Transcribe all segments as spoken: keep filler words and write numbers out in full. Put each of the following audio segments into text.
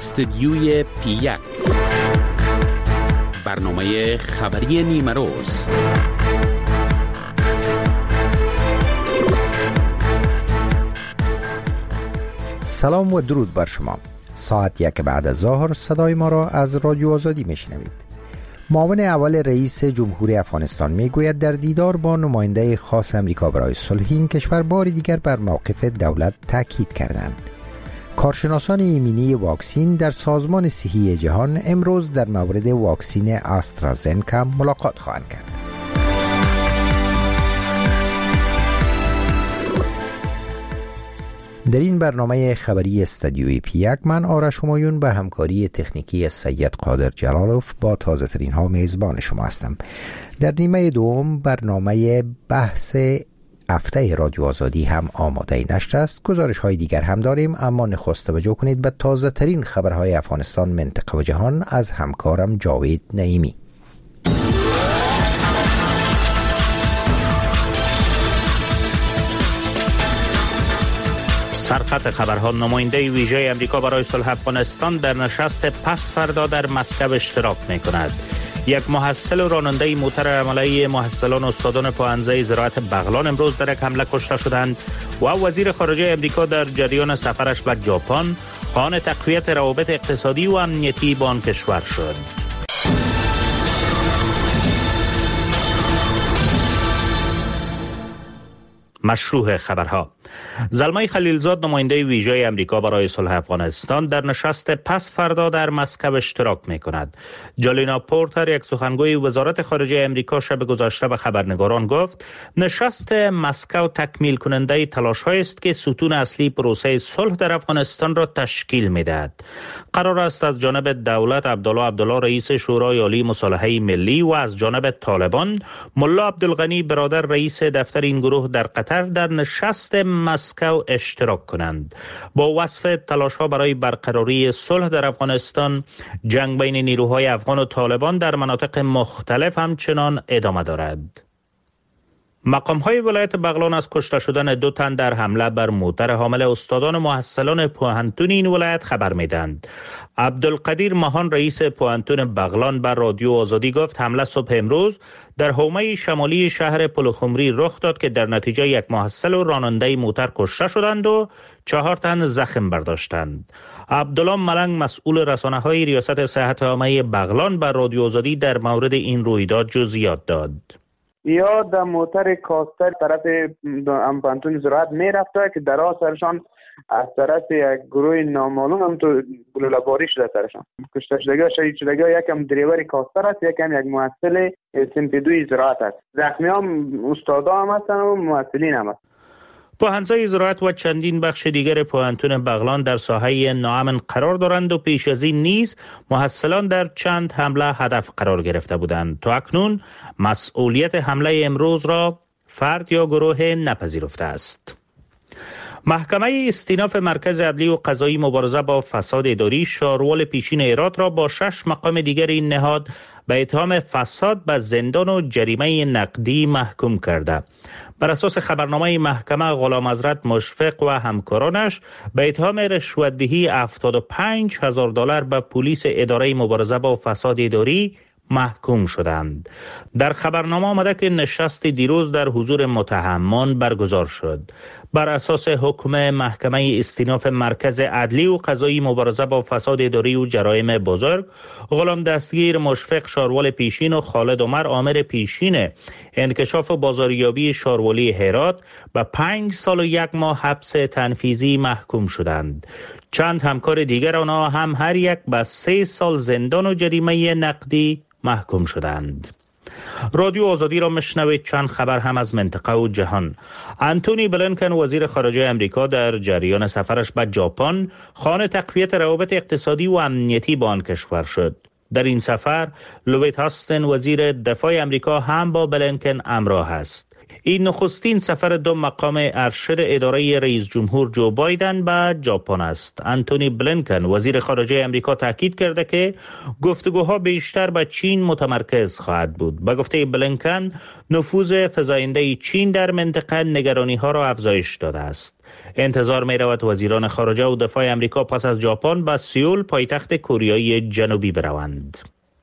استدیوی پی یک، برنامه خبری نیمه روز. سلام و درود بر شما. ساعت یک بعد از ظهر صدای ما را از رادیو آزادی میشنوید. معاون اول رئیس جمهوری افغانستان میگوید در دیدار با نماینده خاص امریکا برای صلح این کشور بار دیگر بر موقف دولت تاکید کردند. کارشناسان ایمنی واکسین در سازمان صحی جهان امروز در مورد واکسین آسترازنکا ملاقات خواهند کرد. در این برنامه خبری استدیوی پی یک من آرش همایون به همکاری تکنیکی سید قادر جلالوف با تازه ترین ها میزبان شما هستم. در نیمه دوم برنامه بحث هفته رادیو آزادی هم آماده نشر است. گزارش های دیگر هم داریم، اما نخست توجه کنید به تازه ترین خبرهای افغانستان، منطقه و جهان از همکارم جاوید نعیمی. سرخط خبرها: نماینده ویژه امریکا برای صلح افغانستان در نشست پس فردا در مسکو اشتراک می کند. یک محصل و راننده موتر عمله محصلان و استادان پاهنزه زراعت بغلان امروز در یک حمله کشته شدند و وزیر خارجه امریکا در جریان سفرش به ژاپن خواهان تقویت روابط اقتصادی و امنیتی با آن کشور شد. مشروع خبرها: زلمه خلیلزاد نماینده ویژه امریکا برای صلح افغانستان در نشست پس فردا در مسکو اشتراک می کند. جالینا پورتر، یک سخنگوی وزارت خارجه امریکا، شب گذشته به خبرنگاران گفت نشست مسکو تکمیل کننده تلاش‌هایی است که ستون اصلی پروسه صلح در افغانستان را تشکیل می دهد. قرار است از جانب دولت عبدالله عبدالله رئیس شورای عالی مصالحه ملی و از جانب طالبان ملا عبدالغنی برادر رئیس دفتر این گروه در قطر در نشست مسکو اشتراک کنند. با وصف تلاش‌ها برای برقراری صلح در افغانستان، جنگ بین نیروهای افغان و طالبان در مناطق مختلف همچنان ادامه دارد. مقام‌های ولایت بغلان از کشته شدن دو تن در حمله بر موتر حامل استادان و محصلان پوهنتون این ولایت خبر می‌دهند. عبدالقدیر ماهان، رئیس پوهنتون بغلان، بر رادیو آزادی گفت حمله صبح امروز در حومه شمالی شهر پلخمری رخ داد که در نتیجه یک محصل و راننده موتر کشته شدند و چهار تن زخم برداشتند. عبدالله ملنگ، مسئول رسانه‌های ریاست صحت عامه بغلان، بر رادیو آزادی در مورد این رویداد جزئیات داد. یا در موتر کاستر طرف امپانتون زراعت می رفته که در آسرشان از طرف یک گروه نامعلوم هم تو گلوله‌باری شده سرشان. کشته شدگی و شهید شدگی یکم دریور کاستر است، یکم یک محصل سمت دوی زراعت است. زخمی هم استادا هم هستن و محصلین هم هستن. پاهنزه زراعت و چندین بخش دیگر پوهنتون بغلان در ساحه ناامن قرار دارند و پیش از این نیز محصلان در چند حمله هدف قرار گرفته بودند. تا اکنون مسئولیت حمله امروز را فرد یا گروه نپذیرفته است. محکمه استیناف مرکز عدلی و قضایی مبارزه با فساد اداری شاروال پیشین هرات را با شش مقام دیگر این نهاد به اتهام فساد به زندان و جریمه نقدی محکوم کرده. بر اساس خبرنامه محکمه، غلام حضرت مشفق و همکارانش به اتهام رشوت‌دهی هفتاد و پنج هزار دلار به پلیس اداره مبارزه با فساد اداری محکوم شدند. در خبرنامه آمده که نشست دیروز در حضور متهمان برگزار شد. بر اساس حکم محکمه استیناف مرکز عدلی و قضایی مبارزه با فساد اداری و جرایم بزرگ، غلام دستگیر مشفق شاروال پیشین و خالد عمر آمر پیشین انکشاف و بازاریابی شاروالی هرات به پنج سال و یک ماه حبس تنفیذی محکوم شدند. چند همکار دیگر آنها هم هر یک به سه سال زندان و جریمه نقدی محکوم شدند. رادیو آزادی را مشنوید. چند خبر هم از منطقه و جهان. انتونی بلینکن، وزیر خارجه امریکا، در جریان سفرش به ژاپن خواهان تقویت روابط اقتصادی و امنیتی با آن کشور شد. در این سفر لویت هاستن، وزیر دفاع امریکا، هم با بلینکن همراه است. این نخستین سفر دو مقام ارشد اداره رئیس جمهور جو بایدن به ژاپن است. انتونی بلینکن وزیر خارجه امریکا تاکید کرده که گفتگوها بیشتر به چین متمرکز خواهد بود. به گفته بلینکن نفوذ فزاینده چین در منطقه نگرانی ها را افزایش داده است. انتظار می رود وزیران خارجه و دفاع امریکا پس از ژاپن به سئول پایتخت کره جنوبی بروند.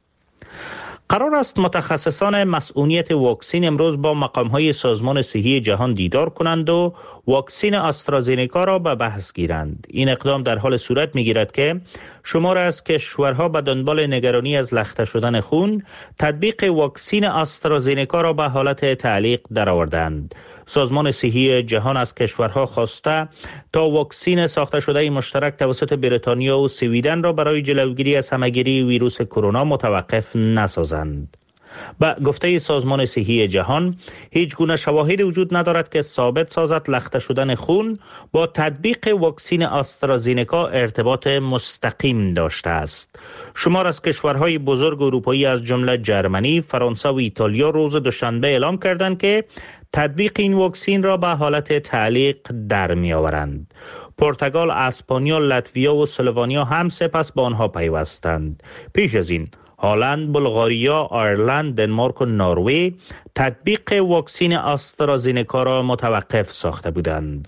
قرار است متخصصان مسئولیت واکسین امروز با مقام‌های سازمان صحی جهان دیدار کنند و واکسین آسترازینکا را به بحث گیرند. این اقدام در حال صورت می‌گیرد که شمار از کشورها به دنبال نگرانی از لخته شدن خون تطبیق واکسین آسترازینکا را به حالت تعلیق درآوردند. سازمان صحی جهان از کشورها خواسته تا واکسین ساخته شده مشترک توسط بریتانیا و سویدن را برای جلوگیری از همهگیری ویروس کرونا متوقف نسازند. با گفته سازمان صحی جهان هیچ گونه شواهدی وجود ندارد که ثابت سازد لخته شدن خون با تطبیق واکسین آسترازینکا ارتباط مستقیم داشته است. شمار از کشورهای بزرگ اروپایی از جمله جرمنی، فرانسه و ایتالیا روز دوشنبه اعلام کردند که تطبیق این واکسین را به حالت تعلیق در می آورند. پرتغال، اسپانیا، لاتویا و اسلوونیا هم سپس به آنها پیوستند. پیش از این هلند، بلغاریا، آیرلند، دنمارک و نروژ تطبیق واکسین آسترازینکا را متوقف ساخته بودند.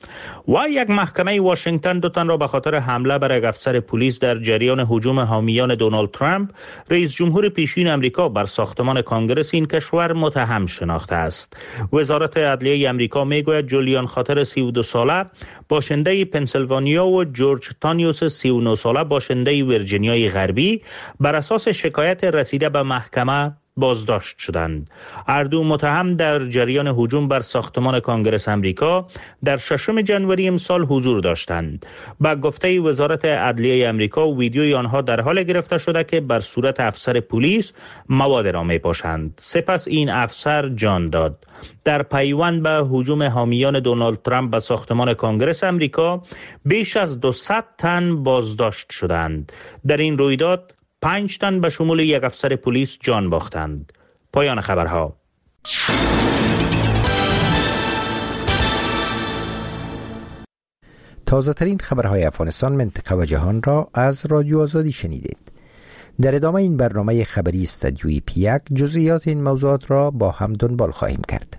و یک محکمه واشنگتن دو تن را به خاطر حمله بر یک افسر پلیس در جریان هجوم حامیان دونالد ترامپ رئیس جمهور پیشین امریکا بر ساختمان کانگرس این کشور متهم شناخته است. وزارت عدلیه امریکا میگوید جولیان خاطر سی و دو ساله باشنده پنسیلوانیا و جورج تانیوس سی و نه ساله باشنده ویرجینیای غربی بر اساس شکایت رسیده به محکمه بازداشت شدند. هر دو متهم در جریان هجوم بر ساختمان کانگرس امریکا در ششم ژانویه امسال حضور داشتند. با گفته وزارت عدلیه امریکا ویدیوی آنها در حال گرفته شده که بر صورت افسر پلیس مواد را می‌پاشند. سپس این افسر جان داد. در پیوند به هجوم حامیان دونالد ترامپ به ساختمان کانگرس امریکا بیش از دویست تن بازداشت شدند. در این رویداد پنج تن به شمول یک افسر پلیس جان باختند. پایان خبرها. تازه ترین خبرهای افغانستان، منطقه و جهان را از رادیو آزادی شنیدید. در ادامه این برنامه خبری استودیوی پیک جزئیات این موضوعات را با هم دنبال خواهیم کرد.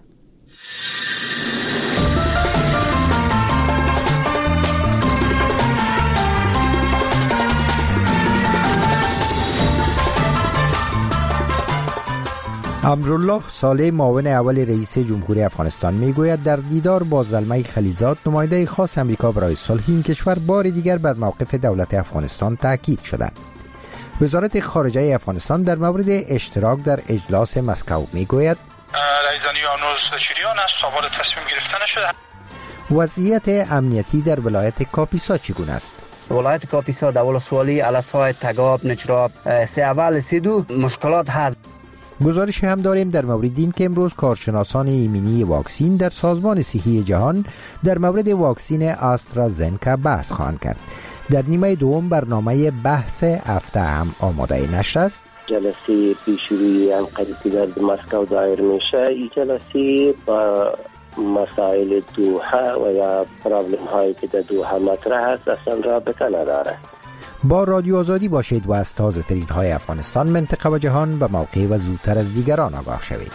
امرالله صالح معاون اول رئیس جمهوری افغانستان میگوید در دیدار با زلمه خلیزاد نماینده خاص امریکا برای صلح این کشور بار دیگر بر موقف دولت افغانستان تاکید شده. وزارت خارجه افغانستان در مورد اشتراک در اجلاس مسکو میگوید رئیسانی هنوز چریان است سوال تصمیم گرفتن شده. وضعیت امنیتی در ولایت کاپیسا چگونه است؟ ولایت کاپیسا در ولسوالی علسای تگاب نجراب سه اول سی دو مشکلات هست. گزارش هم داریم در مورد این که امروز کارشناسان ایمنی واکسین در سازمان صحی جهان در مورد واکسین آسترازینکا بحث خواهند کرد. در نیمه دوم برنامه بحث هفته هم آماده نشر است. جلسه پیشروی انقره در مسکو دایر میشه. این جلسه با مسائل دوحه و یا پرابلم هایی که در دوحه مطرح است اصلا رابطه نداره. با رادیو آزادی باشید و از تازه ترین های افغانستان، منطقه و جهان به موقع و زودتر از دیگران آگاه شوید.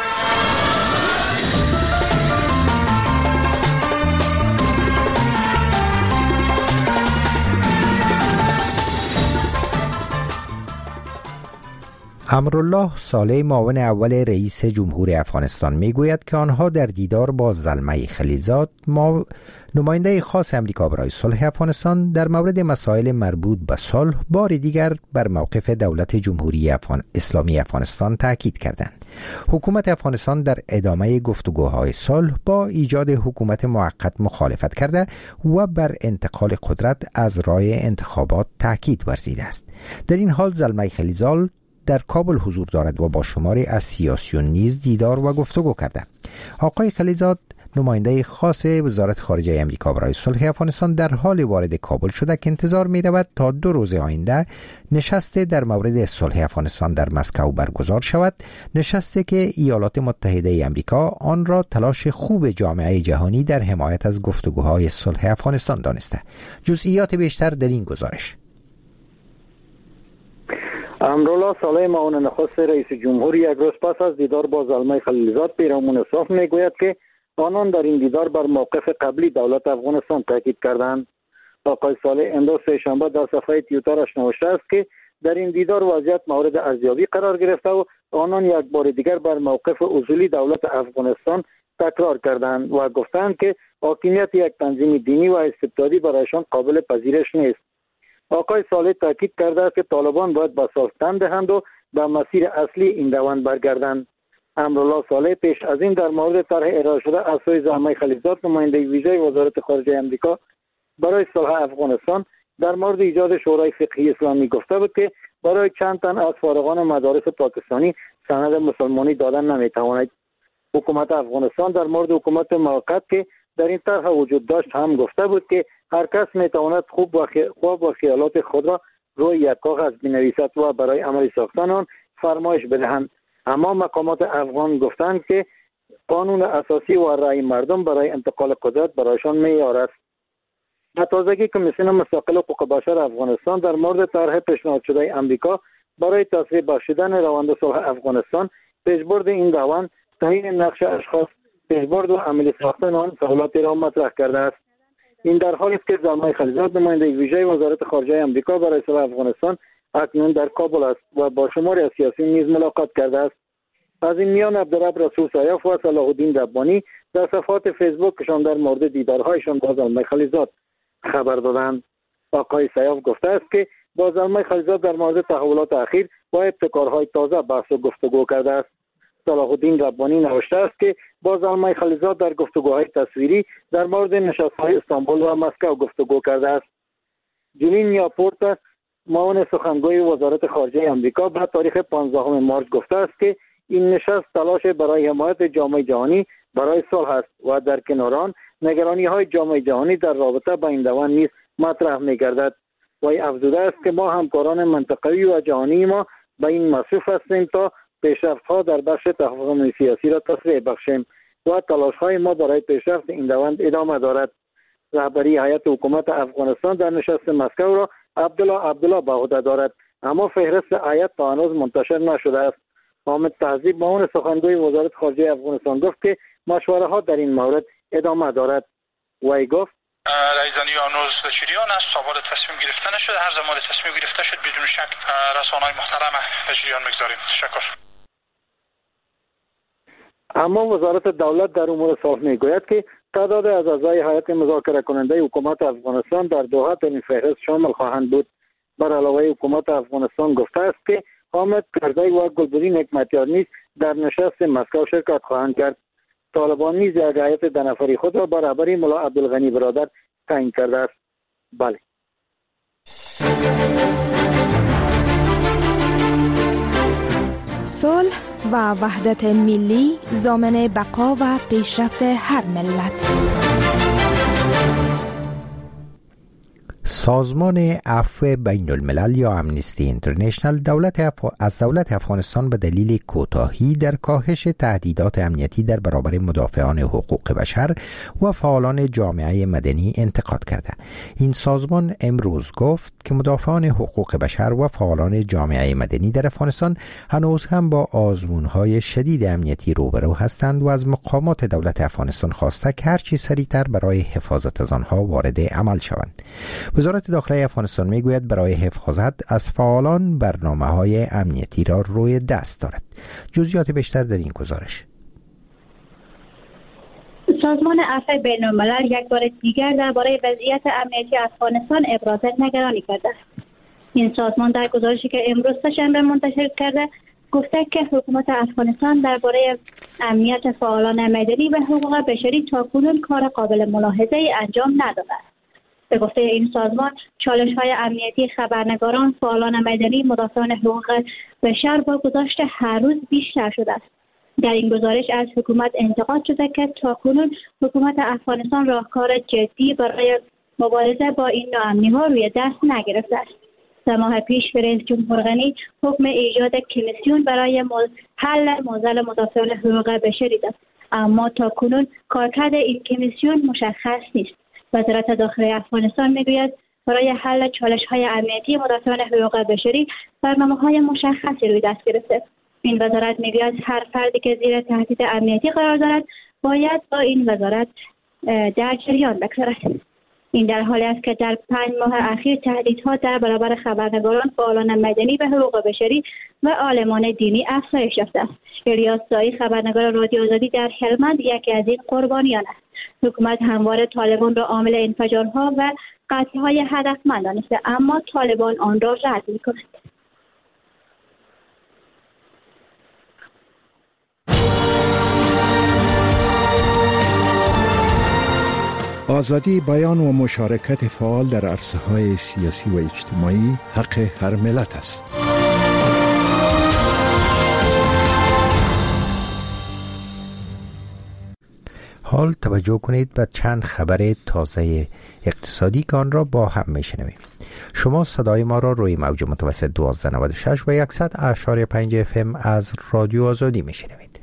امرالله صالح معاون اول رئیس جمهور افغانستان میگوید که آنها در دیدار با زلمه خلیزاد ما نماینده خاص امریکا برای صلح افغانستان در مورد مسائل مربوط به صلح بار دیگر بر موقف دولت جمهوری افغان اسلامی افغانستان تاکید کردند. حکومت افغانستان در ادامه گفتگوهای صلح با ایجاد حکومت موقت مخالفت کرده و بر انتقال قدرت از راه انتخابات تاکید ورزیده است. در این حال زلمه خلیزاد در کابل حضور دارد و با شماری از سیاسیون نیز دیدار و گفتگو کرده. آقای خلیزاد نماینده خاص وزارت خارجه آمریکا برای صلح افغانستان در حال وارد کابل شده که انتظار می رود تا دو روز آینده نشست در مورد صلح افغانستان در مسکو برگزار شود، نشستی که ایالات متحده آمریکا آن را تلاش خوب جامعه جهانی در حمایت از گفتگوهای صلح افغانستان دانسته. جزئیات بیشتر در این گزارش. امرالله صالح معاون نخست رئیس جمهور یک روز پس از دیدار با زلمه خلیلزاد پیرامون صلح میگوید که آنان در این دیدار بر موقف قبلی دولت افغانستان تاکید کردند. آقای صالح امروز سه‌شنبه در صفحه توییترش نوشته است که در این دیدار وضعیت مورد ارزیابی قرار گرفته و آنان یک بار دیگر بر موقف اصولی دولت افغانستان تکرار کردند و گفتند که حاکمیت یک تنظیم دینی و استبدادی برایشان قابل پذیرش نیست. آقای صالح تاکید کرده است که طالبان باید به صلح تن دهند و به مسیر اصلی این روند برگردند. امرالله صالح پیش از این در مورد طرح ارائه شده از سوی زلمه خلیلزاد نماینده ویژه وزارت خارجه آمریکا برای صلح افغانستان در مورد ایجاد شورای فقهی اسلامی گفته بود که برای چند تن از فارغان مدارس پاکستانی سند مسلمانی دادن نمیتواند. حکومت افغانستان در مورد حکومت موقت که در این طرح وجود داشت هم گفته بود که هر کس میتواند خوب و خواب و خیالات خود را روی یک کاغذ بنویسد و برای عملی ساختن آن فرمایش بدهند. اما مقامات افغان گفتند که قانون اساسی و رأی مردم برای انتقال قدرت برایشان معیار است. در تازگی کمیسیون مستقل حقوق بشر افغانستان در مورد طرح پیشنهاد شده آمریکا برای تسریع بخشیدن روند صلح افغانستان، پیشبرد این روند، تعیین نقش اشخاص، پیشبرد و عملی ساختن آن سوالاتی را مطرح کرده است. این در حالی است که زلمه خلیلزاد نماینده ویژه وزارت خارجه آمریکا برای صلح افغانستان اکنون در کابل است و با شماری از سیاسیون نیز ملاقات کرده است. از این میان عبدالرب رسول سیاف و صلاح الدین ربانی در صفحات فیسبوکشان در مورد دیدارهایشان با زلمه خلیلزاد خبر دادند. آقای سیاف گفته است که با زلمه خلیلزاد در مورد تحولات اخیر و ابتکارهای تازه بحث و گفتگو کرده است. صلاح الدین ربانی نوشته است که با زلمه خلیلزاد در گفتگوهای تصویری در مورد نشست‌های استانبول و مسکو گفتگو کرده است. جولین یاپورت معاون سخنگوی وزارت خارجه آمریکا به تاریخ پانزدهم مارس گفته است که این نشست تلاش برای حمایت جامعه جهانی برای صلح است و در کنار آن نگرانی‌های جامعه جهانی در رابطه با این روند نیز مطرح می‌گردد. وی افزوده است که ما همکاران منطقه‌ای و جهانی ما به این مصروف هستیم تا پیشرفت‌ها در بخش تفاهم سیاسی را تسریع بخشیم و تلاش‌های ما برای پیشرفت این روند ادامه دارد. رهبری هیئت حکومت افغانستان در نشست مسکو را عبدالله عبدالله به عهده دارد، اما فهرست هیئت تا هنوز منتشر نشده است. حامد تهذیب معاون سخنگوی وزارت خارجه افغانستان گفت که مشوره‌ها در این مورد ادامه دارد. وی گفت رئیزانی یانوز چریان از تا بالا تصمیم گرفته نشده، هر زمان تصمیم گرفته شد بدون شک رسانه‌های محترم در جریان میگذاریم. تشکر. اما وزارت دولت در امور صلح میگوید که تعداد از اعضای هیئت مذاکره کننده حکومت افغانستان در دوحه در این فهرست شامل خواهند بود. بر علاوه حکومت افغانستان گفته است که حامد کرزی و گلبدین حکمتیار نیز در نشست مسکو شرکت خواهند کرد. طالبان نیز یک هیئت دو نفری خود را بر رهبری ملا عبدالغنی برادر تعیین کرده است. بله. صلح و وحدت ملی ضامن بقا و پیشرفت هر ملت. سازمان عفو بین الملل یا امنیستی اینترنشنل دولت اف... از دولت افغانستان به دلیل کوتاهی در کاهش تهدیدات امنیتی در برابر مدافعان حقوق بشر و فعالان جامعه مدنی انتقاد کرده. این سازمان امروز گفت که مدافعان حقوق بشر و فعالان جامعه مدنی در افغانستان هنوز هم با آزمون‌های شدید امنیتی روبرو هستند و از مقامات دولت افغانستان خواسته که هرچی سریعتر برای حفاظت از آنها وارد عمل شوند. وزارت داخلی افغانستان میگوید برای حفاظت از فعالان برنامه‌های امنیتی را روی دست دارد. جزئیات بیشتر در این گزارش. سازمان عفو بین الملل یک بار دیگر درباره وضعیت امنیتی افغانستان ابراز نگرانی کرده است. این سازمان در گزارشی که امروز سه‌شنبه منتشر کرده گفته که حکومت افغانستان درباره امنیت فعالان مدنی و حقوق بشری تاکنون کار قابل ملاحظه‌ای انجام نداده است. به گفته این سازمان، چالش‌های امنیتی خبرنگاران، فعالان مدنی، مدافعان حقوق بشر با گذشت هر روز بیشتر شده است. در این گزارش از حکومت انتقاد شده که تاکنون حکومت افغانستان راهکار جدی برای مبارزه با این ناامنی‌ها روی دست نگرفته است. سه ماه پیش رئیس جمهور غنی حکم ایجاد کمیسیون برای حل معضل مدافعان حقوق بشری داد، اما تاکنون کارکرد این کمیسیون مشخص نیست. وزارت داخلی افغانستان میگوید برای حل چالش‌های امنیتی مدافعان حقوق بشری برنامه‌های مشخصی روی دست گرفته. این وزارت میگوید هر فردی که زیر تهدید امنیتی قرار دارد باید با این وزارت در جریان بگذارد. این در حالی است که در پنج ماه اخیر تهدیدها در برابر خبرنگاران، فعالان مدنی به حقوق بشری و عالمان دینی افزایش یافته است. الیاس زایی، خبرنگار رادیو آزادی در هلمند، یکی از این قربانیان است. حکومت همواره طالبان را عامل انفجارها و قتل‌های هدفمند دانسته، اما طالبان آن را رد می‌کنند. آزادی بیان و مشارکت فعال در عرصه‌های سیاسی و اجتماعی حق هر ملت است. حال توجه کنید به چند خبر تازه اقتصادی که آن را با هم میشنویم. شما صدای ما را روی موج متوسط دوازده نود و شش و صد اشاری پنج اف ام از رادیو آزادی میشنوید.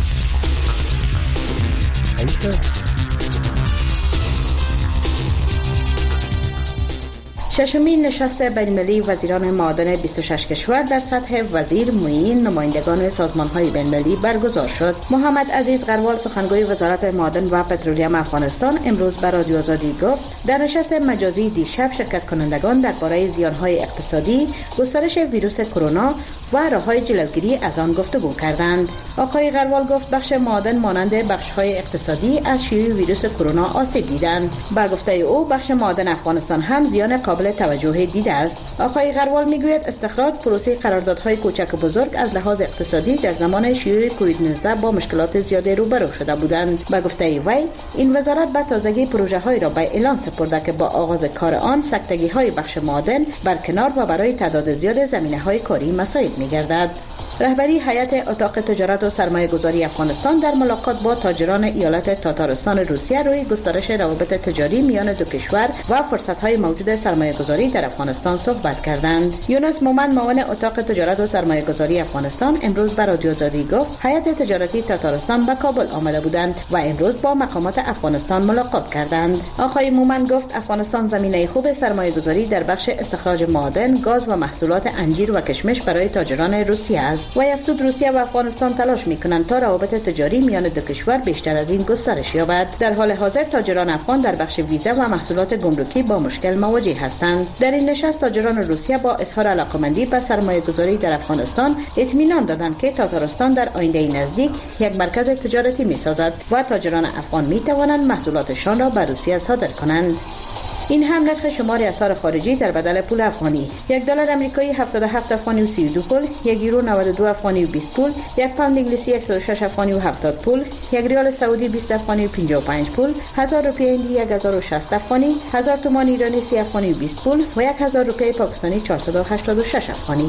ششمین نشست بین‌المللی وزیران معادن بیست و شش کشور در سطح وزیر، معین، نمایندگان سازمان‌های بین‌المللی برگزار شد. محمد عزیز قروال، سخنگوی وزارت معادن و پترولیم افغانستان، امروز به رادیو آزادی گفت در نشست مجازی دیشب شرکت کنندگان درباره زیان‌های اقتصادی، گسترش ویروس کرونا و راه‌های جلوگیری از آن گفتگو کردند. آقای قروال گفت بخش معادن مانند بخش‌های اقتصادی از شیوع ویروس کرونا آسیب دیدند. بر گفته او بخش معادن افغانستان هم زیان قابل توجه دیده است. آقای قروال میگوید استخراج پروسه قراردادهای کوچک و بزرگ از لحاظ اقتصادی در زمان شیوع کووید نوزده با مشکلات زیاده روبرو شده بودند. به گفته وی این وزارت به تازگی پروژه‌هایی را به اعلان سپرده که با آغاز کار آن سکتگی‌های بخش معادن برکنار و برای تعداد زیاد زمینه‌های کاری مساعد می‌گردد. رهبری هیئت اتاق تجارت و سرمایه‌گذاری افغانستان در ملاقات با تاجران ایالت تاتارستان روسیه روی گسترش روابط تجاری میان دو کشور و فرصت‌های موجود سرمایه‌گذاری در افغانستان صحبت کردند. یونس مومن، معاون اتاق تجارت و سرمایه‌گذاری افغانستان، امروز به رادیو آزادی گفت هیئت تجارتی تاتارستان به کابل آمده بودند و امروز با مقامات افغانستان ملاقات کردند. آقای مومن گفت افغانستان زمینه خوب سرمایه‌گذاری در بخش استخراج معادن، گاز و محصولات انجیر و کشمش برای تاجران روسیه است. و افزود روسیه و افغانستان تلاش می‌کنند تا روابط تجاری میان دو کشور بیشتر از این گسترش یابد. در حال حاضر تاجران افغان در بخش ویزا و محصولات گمرکی با مشکل مواجه هستند. در این نشست تاجران روسیه با اظهار علاقه‌مندی به سرمایه‌گذاری در افغانستان اطمینان دادند که تاتارستان در آینده نزدیک یک مرکز تجارتی می‌سازد و تاجران افغان می‌توانند محصولاتشان را به روسیه صادر کنند. این هم نرخ شمار اسعار خارجی در بدل پول افغانی: یک دلار آمریکایی هفتاد و هفت افغانی و سی و دو پول، یک یورو نود و دو افغانی و بیست پول، یک پوند انگلیسی صد و شش افغانی و هفتاد پول، یک ریال سعودی بیست افغانی و پنجاه و پنج پول، هزار روپیه هندی یک هزار و شصت افغانی، هزار تومان ایرانی سی افغانی و بیست پول و یک هزار روپیه پاکستانی چهارصد و هشتاد و شش افغانی.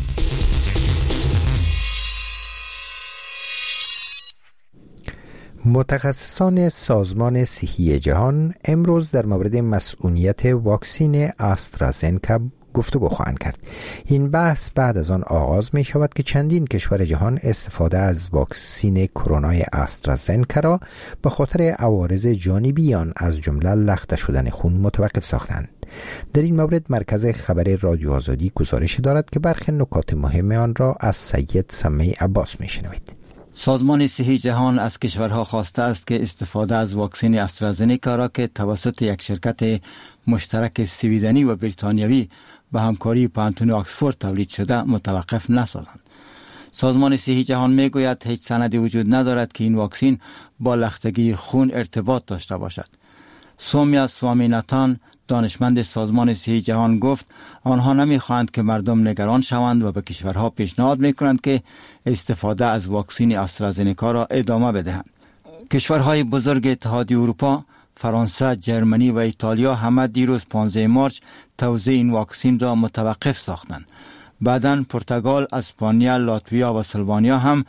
متخصصان سازمان صحی جهان امروز در مورد مسئولیت واکسن آسترازنکا گفتگو خواهند کرد. این بحث بعد از آن آغاز می شود که چندین کشور جهان استفاده از واکسن کرونا آسترازنکا را به خاطر عوارض جانبی آن از جمله لخته شدن خون متوقف ساختند. در این مورد مرکز خبر رادیو آزادی گزارش دارد که برخی نکات مهم آن را از سید سمیع عباس می شنوید. سازمان صحی جهان از کشورها خواسته است که استفاده از واکسن آسترازنکا را که توسط یک شرکت مشترک سویدنی و بریتانیایی به همکاری پانتون آکسفورد تولید شده متوقف نسازند. سازمان صحی جهان میگوید هیچ سندی وجود ندارد که این واکسن با لختگی خون ارتباط داشته باشد. سومیا سوامیناتان، دانشمند سازمان صحی جهان، گفت آنها نمیخواهند که مردم نگران شوند و به کشورها پیشنهاد میکنند که استفاده از واکسن آسترازنکا را ادامه بدهند. کشورهای بزرگ اتحادیه اروپا، فرانسه، جرمنی و ایتالیا همه دیروز پانزده مارس توزیع این واکسن را متوقف ساختند. بعداً پرتغال، اسپانیا، لاتویا و اسلوونیا هم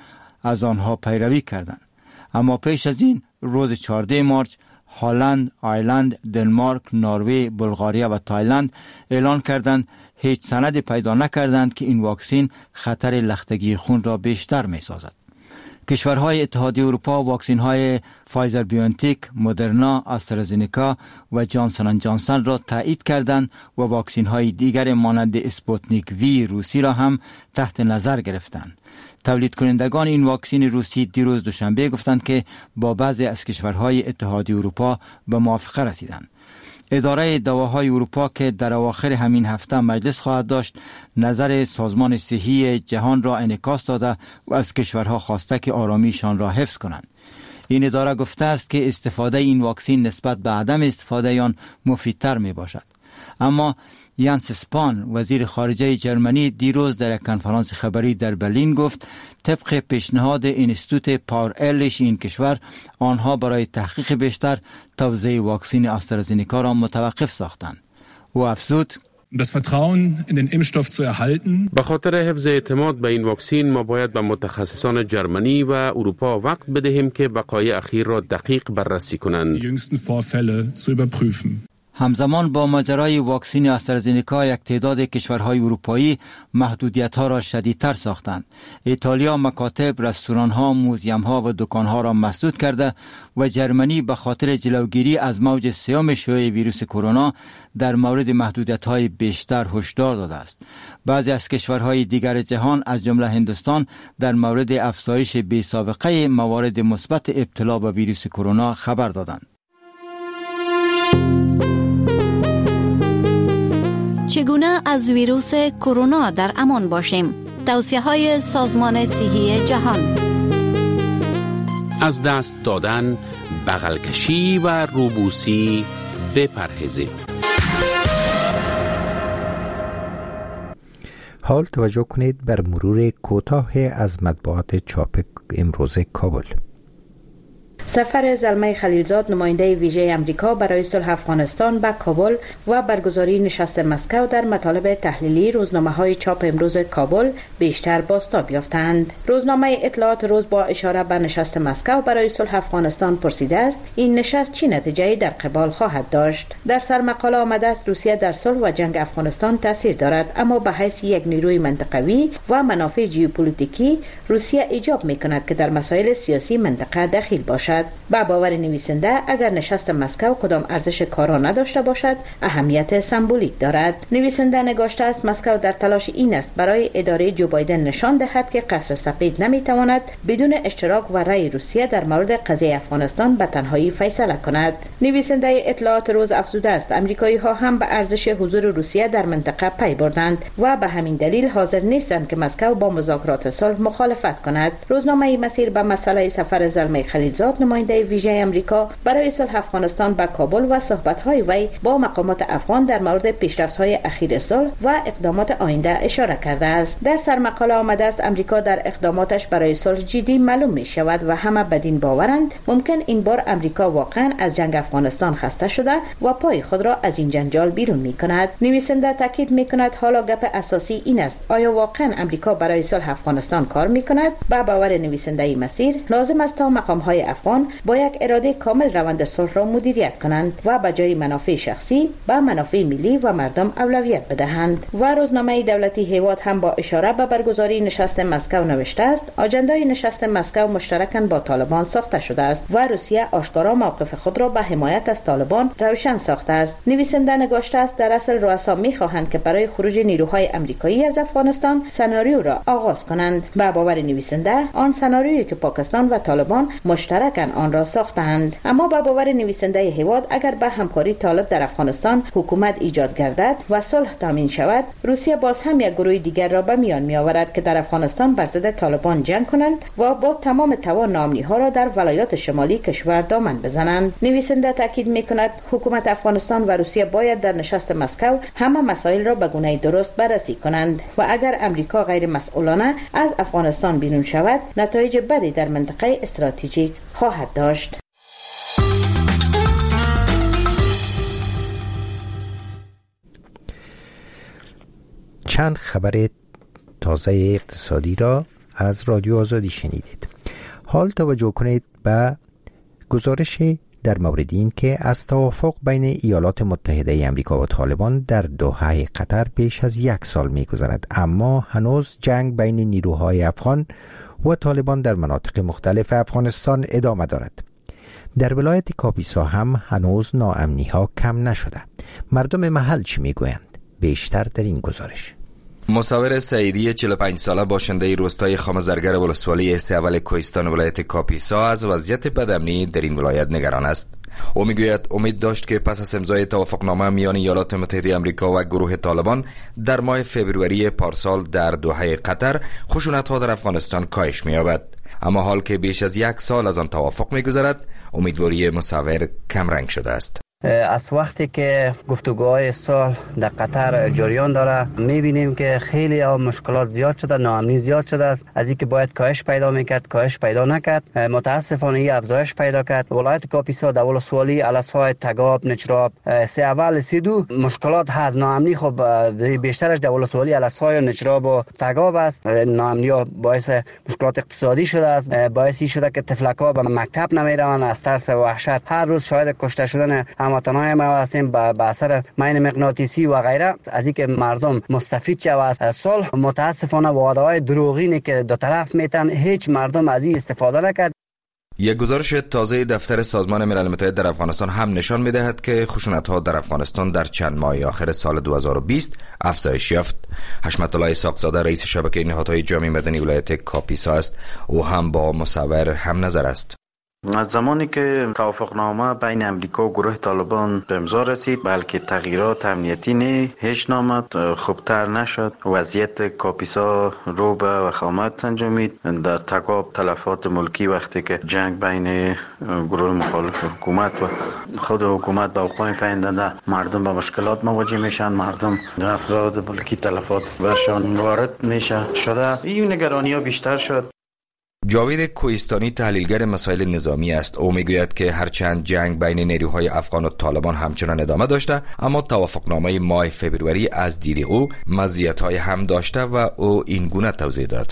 از آنها پیروی کردند. اما پیش از این روز چهاردهم مارس هلند، ایرلند، دنمارک، نروژ، بلغاریا و تایلند اعلان کردند هیچ سندی پیدا نکردند که این واکسن خطر لختگی خون را بیشتر می سازد. کشورهای اتحادیه اروپا واکسن های فایزر بیونتیک، مدرنا، آسترازینیکا و جانسون اند جانسون را تایید کردند و واکسن های دیگر مانند اسپوتنیک وی روسی را هم تحت نظر گرفتند. تولید کنندگان این واکسن روسی دیروز دوشنبه گفتند که با بعضی از کشورهای اتحادیه اروپا به موافقه رسیدند. اداره دواهای اروپا که در اواخر همین هفته مجلس خواهد داشت، نظر سازمان صحی جهان را انعکاس داده و از کشورها خواسته که آرامیشان را حفظ کنند. این اداره گفته است که استفاده این واکسن نسبت به عدم استفاده آن مفیدتر می باشد. اما یانس اسپان وزیر خارجه جرمنی دیروز در یک کنفرانس خبری در برلین گفت طبق پیشنهاد اینستیتوت پاور ارلیش این کشور آنها برای تحقیق بیشتر توزیع واکسن آسترازینیکا را متوقف ساختند. او افزود das Vertrauen in den Impfstoff zu erhalten. به خاطر حفظ اعتماد به این واکسن ما باید به متخصصان جرمنی و اروپا وقت بدهیم که وقایع اخیر را دقیق بررسی کنند. Die jüngsten Vorfälle zu überprüfen. همزمان با ماجرای واکسن آسترازینیکا یک تعداد کشورهای اروپایی محدودیت‌ها را شدیدتر ساختند. ایتالیا مکاتب، رستوران‌ها، موزیم‌ها و دکان‌ها را مسدود کرده و جرمنی به خاطر جلوگیری از موج سوم شیوع ویروس کرونا در مورد محدودیت‌های بیشتر هشدار داده است. بعضی از کشورهای دیگر جهان از جمله هندوستان در مورد افزایش بی‌سابقه موارد مثبت ابتلا به ویروس کرونا خبر دادند. چگونه از ویروس کرونا در امان باشیم؟ توصیه‌های سازمان صحی جهان. از دست دادن، بغل کشی و روبوسی بپرهیزید. حال توجه کنید بر مرور کوتاه از مطبوعات چاپ امروز کابل. سفر زلمه خلیلزاد نماینده ویژه امریکا برای صلح افغانستان به کابل و برگزاری نشست مسکو در مطالب تحلیلی روزنامه‌های چاپ امروز کابل بیشتر بازتاب یافتند. روزنامه اطلاعات روز با اشاره به نشست مسکو برای صلح افغانستان پرسیده است این نشست چه نتیجه‌ای در قبال خواهد داشت. در سرمقاله آمده است روسیه در صلح و جنگ افغانستان تاثیر دارد، اما به حیث یک نیروی منطقوی و منافع ژئوپلیتیکی روسیه ایجاب می‌کند که در مسائل سیاسی منطقه دخیل باشد. با باور نویسنده اگر نشست مسکو کدام ارزش کارا نداشته باشد اهمیت سمبولیک دارد. نویسنده نگاشته است مسکو در تلاش این است برای اداره جو بایدن نشان دهد که قصر سفید نمیتواند بدون اشتراک و رأی روسیه در مورد قضیه افغانستان به تنهایی فیصله کند. نویسنده اطلاعات روز افزوده است امریکایی ها هم به ارزش حضور روسیه در منطقه پی بردند و به همین دلیل حاضر نیستند که مسکو با مذاکرات صلح مخالفت کند. روزنامه مسیر به مسئله سفر زلمه خلیلزاد نماینده ویژه امریکا برای صلح افغانستان به کابل و صحبت‌های وی با مقامات افغان در مورد پیشرفت‌های اخیر صلح و اقدامات آینده اشاره کرده است. در سرمقاله آمده است امریکا در اقداماتش برای صلح جدی معلوم می شود و همه بدین باورند ممکن این بار امریکا واقعا از جنگ افغانستان خسته شده و پای خود را از این جنجال بیرون می کند. نویسنده تاکید می کند حالا گپ اساسی این است آیا واقعا امریکا برای صلح افغانستان کار می کند؟ با باور نویسنده مسیر لازم است تا مقام‌های افغان با یک اراده کامل روند صلح را مدیریت کنند و به جای منافع شخصی به منافع ملی و مردم اولویت بدهند. و روزنامه دولتی هیواد هم با اشاره به برگزاری نشست مسکو نوشته است آجندای نشست مسکو مشترکاً با طالبان ساخته شده است و روسیه آشکارا موقف خود را به حمایت از طالبان روشن ساخته است. نویسنده نگاشته است در اصل رؤسا می‌خواهند که برای خروج نیروهای آمریکایی از افغانستان سناریو را آغاز کنند. با باور نویسنده آن سناریویی که پاکستان و طالبان مشترکاً آن را ساختند. اما با باور نویسنده هیواد اگر به همکاری طالب در افغانستان حکومت ایجاد گردد و صلح تامین شود روسیه باز هم یک گروه دیگر را به میان می آورد که در افغانستان بر ضد طالبان جنگ کنند و با تمام توان ناامنی ها را در ولایات شمالی کشور دامن بزنند. نویسنده تاکید می کند حکومت افغانستان و روسیه باید در نشست مسکو همه مسائل را به گونه درست بررسی کنند و اگر امریکا غیر مسئولانه از افغانستان بیرون شود نتایج بدی در منطقه استراتژیک خواهد داشت. چند خبر تازه اقتصادی را از رادیو آزادی شنیدید. حال توجه کنید به گزارش در مورد این که از توافق بین ایالات متحده آمریکا و طالبان در دوحه قطر بیش از یک سال می گذرد، اما هنوز جنگ بین نیروهای افغان و طالبان در مناطق مختلف افغانستان ادامه دارد. در ولایت کاپیسا هم هنوز ناامنی ها کم نشده. مردم محل چی می گویند؟ بیشتر در این گزارش. مصور سعیدی چهل و پنج ساله باشنده روستای خامزرگر ولسوالی سه اول کوهستان ولایت کاپیسا از وضعیت بدامنی در این ولایت نگران است. او میگوید امید داشت که پس از امضای توافقنامه میان ایالات متحده آمریکا و گروه طالبان در ماه فوریه پارسال در دوحه قطر خشونت‌ها در افغانستان کاهش می‌یابد، اما حال که بیش از یک سال از آن توافق می‌گذرد امیدواری مصور کم رنگ شده است. از وقتی که گفتگوهای صلح در قطر جریان داره میبینیم که خیلی مشکلات زیاد شده، ناامنی زیاد شده است. از اینکه باید کاهش پیدا میکرد کاهش پیدا نکرد، متاسفانه این افزایش پیدا کرد. ولایت کاپیسا در ولسوالی علسای تگاب نچراب سه اول سی دو مشکلات هست. ناامنی خب بیشترش در ولسوالی علسای نچراب و تگاب است. ناامنی ها باعث مشکلات اقتصادی شده است، باعثی شده که طفلک‌ها به مکتب نمیروند از ترس و وحشت. هر روز شاهد کشته شدن هموطنان ما هستیم به اثر مین مغناطیسی و غیره. از اینکه مردم مستفید شوند از صلح، متاسفانه وعده‌های دروغینی که دو طرف میتن هیچ مردم از این استفاده نکرد. یک گزارش تازه دفتر سازمان ملل متحد در افغانستان هم نشان می‌دهد که خشونت‌ها در افغانستان در چند ماه آخر سال دو هزار و بیست افزایش یافت. حشمت الله اسحاق‌زاده رئیس شبکه نهادهای جامعه مدنی ولایت کاپیسا است. او هم با مصور هم نظر است. از زمانی که توافقنامه بین امریکا و گروه طالبان به امضا رسید، بلکه تغییرات امنیتی نه هیچ نامد، خوبتر نشد. وضعیت کاپیسا رو به وخامت انجامید. در تگاب تلفات ملکی وقتی که جنگ بین گروه مخالف حکومت و خود حکومت به اوقای پیندنده مردم به مشکلات مواجه میشن، مردم افراد ملکی تلفات برشان وارد میشه شده، این نگرانی ها بیشتر شد. جاوید کوهستانی تحلیلگر مسائل نظامی است. او میگوید که هرچند جنگ بین نیروهای افغان و طالبان همچنان ادامه داشته، اما توافقنامه ماه فوریه از دید او مزیت‌های هم داشته و او این گونه توضیح داد.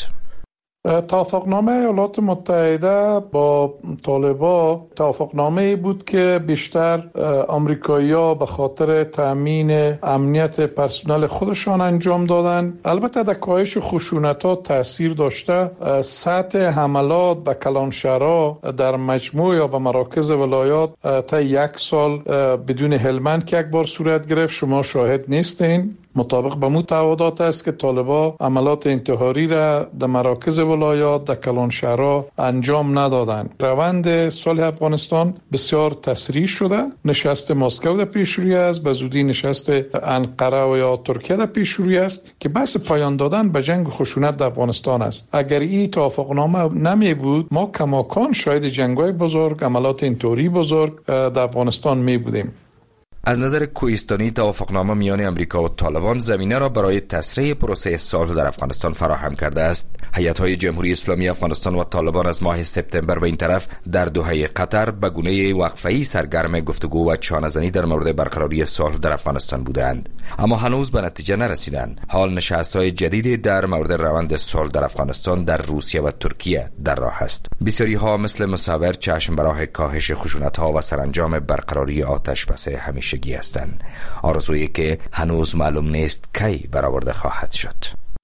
توافقنامه ایالات متحده با طالبان توافقنامه بود که بیشتر آمریکایی‌ها به خاطر تامین امنیت پرسنل خودشان انجام دادن. البته در کاهش خشونت‌ها تاثیر داشته. سطح حملات به کلانشهرها در مجموع یا به مراکز ولایات تا یک سال بدون هلمند که یک بار صورت گرفت. شما شاهد نیستین. مطابق به متعهدات است که طالبان عملات انتحاری را در مراکز ولایات در کلانشهرها انجام ندادند. روند صلح افغانستان بسیار تسریع شده. نشست مسکو در پیش روی است، به زودی نشست انقره و یا ترکیه در پیش روی است که بحث پایان دادن به جنگ و خشونت در افغانستان است. اگر این توافقنامه نمی بود، ما کماکان شاهد جنگ‌های بزرگ، عملات انتحاری بزرگ در افغانستان می بودیم. از نظر کوهستانی توافقنامه میان امریکا و طالبان زمینه را برای تسریع پروسه صلح در افغانستان فراهم کرده است. هیئت‌های جمهوری اسلامی افغانستان و طالبان از ماه سپتامبر به این طرف در دوحه قطر به گونه وقفه‌ای سرگرم گفتگو و چانه‌زنی در مورد برقراری صلح در افغانستان بودند، اما هنوز به نتیجه نرسیدند. حال نشست‌های جدیدی در مورد روند صلح در افغانستان در روسیه و ترکیه در راه است. بسیاری‌ها مثل مصور چشم به راه کاهش خشونت‌ها و سرانجام برقراری آتش‌بس همیشه گی هستند، آرزویی که هنوز معلوم نیست کی برآورده خواهد شد.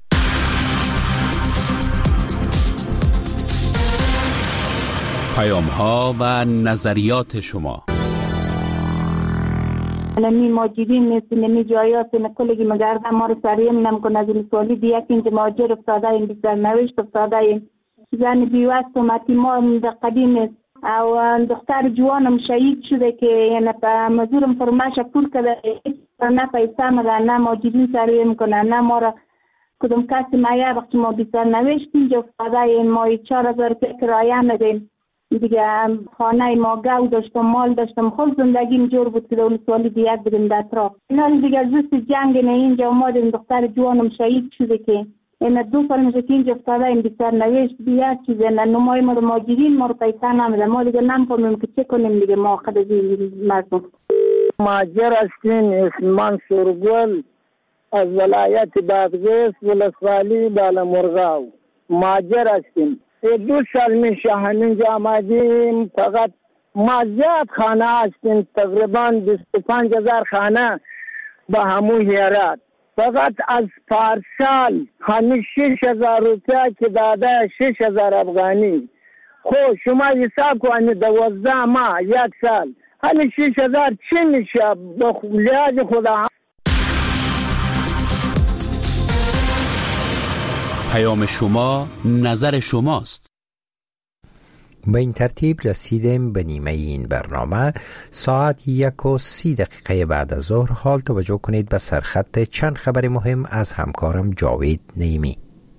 پیام ها و نظریات شما. نمی ماجدین نیست، نمی جایات نکلگی مگرده ما رو سریم نمکن از رسوالی دیگه که اینجا ماجر افتاده این بیشتر نوشت افتاده این زن بیوست و متیما در قدیم است او دختر جوانم شهید شده که یعنی په مزورم فرماش پول کرده نه پیسه مده نه ماجدین سریع میکنه نه ما را کدوم کسی مایه وقتی ما بیشتر نوشتیم جا افتاده این ما چهار هزار کرایه ندیم دیگه. خانه ما گو داشتم، مال داشتم، خود زندگیم جور بود که دولت سوالی دیگر بودیم در اطراف. اینا دیگه زست جنگ نه اینجا اومدیم دختر جوانم شهید شده که این دو سال میشه که اینجا افتاده این بیشتر نوشت دیگه چیزه نه نمای ما رو ماجرین ما رو پیسه نمیده، ما دیگه نمیفهمیم که چه کنیم دیگه. ما خود از این مردم ماجر هستین اسمان سرگل از ولایت بادغیس ولسوالی بالا مرغاو ماجر هستیم. دو سال میشه همینجا آمدیم، فقط ما زیاد خانه هستیم، تقریبا بیست و پنج هزار خانه به همون هیرات. فقط از پارسال همین شش هزار روپیه که داده، شش هزار افغانی. خب شما حساب کنید دوازده ماه یک سال همین شش هزار چی میشه؟ به لحاظ خدا. پیام شما نظر شماست. به این ترتیب رسیدیم به نیمه این برنامه. ساعت یک و سی دقیقه بعد از ظهر. حال توجه کنید به سرخط چند خبر مهم از همکارم جاوید نیمی.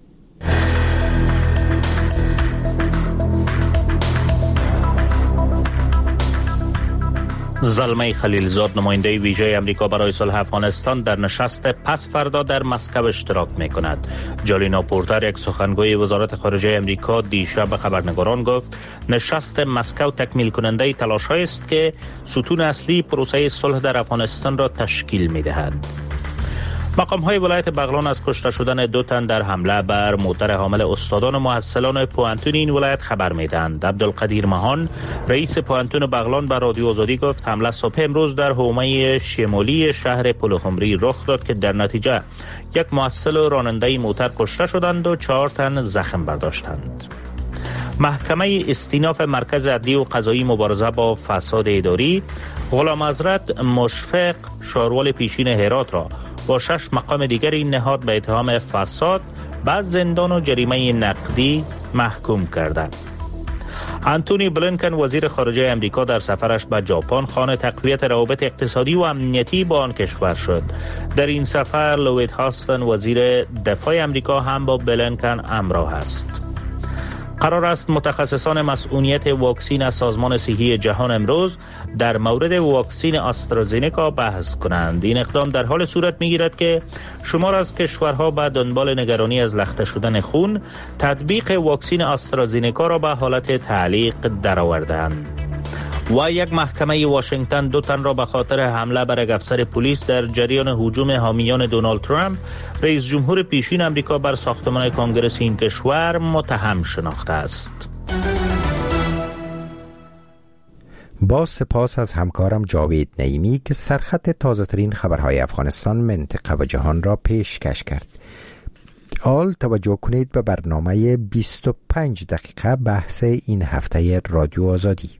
زلمه خلیلزاد نماینده ویژه امریکا برای صلح افغانستان در نشست پس فردا در مسکو اشتراک می کند. جالینا پورتر، یک سخنگوی وزارت خارجه امریکا، دیشب به خبرنگاران گفت نشست مسکو تکمیل کننده تلاش‌هایی است که ستون اصلی پروسه صلح در افغانستان را تشکیل می دهد. مقام های ولایت بغلان از کشته شدن دو تن در حمله بر موتر حامل استادان و محصلان پوهنتون این ولایت خبر میدهند. عبدالقدیر مهان، رئیس پوهنتون بغلان، به رادیو آزادی گفت حمله صبح امروز در حومه شمالی شهر پلخمری رخ داد که در نتیجه یک محصل و راننده موتر کشته شدند و چهار تن زخم برداشتند. محکمه استیناف مرکز عدلی و قضایی مبارزه با فساد اداری غلام حضرت مشفق، شارول پیشین هرات را با شش مقام دیگر این نهاد به اتهام فساد بعد زندان و جریمه نقدی محکوم کرده. انتونی بلینکن، وزیر خارجه امریکا، در سفرش به ژاپن خواهان تقویت روابط اقتصادی و امنیتی با آن کشور شد. در این سفر لوید هاستن، وزیر دفاع امریکا، هم با بلینکن همراه است. قرار است متخصصان مسئولیت واکسین از سازمان صحی جهان امروز در مورد واکسین آسترازینکا بحث کنند. این اقدام در حال صورت می‌گیرد که شمار از کشورها به دنبال نگرانی از لخته شدن خون تطبیق واکسین آسترازینکا را به حالت تعلیق درآوردند. و یک محکمه واشنگتن دو تن را به خاطر حمله بر یک افسر پلیس در جریان هجوم حامیان دونالد ترامپ، رئیس جمهور پیشین امریکا، بر ساختمان کنگره این کشور متهم شناخته است. با سپاس از همکارم جاوید نعیمی که سرخط تازه ترین خبرهای افغانستان، منطقه و جهان را پیشکش کرد. حال توجه کنید به برنامه بیست و پنج دقیقه بحث این هفته رادیو آزادی.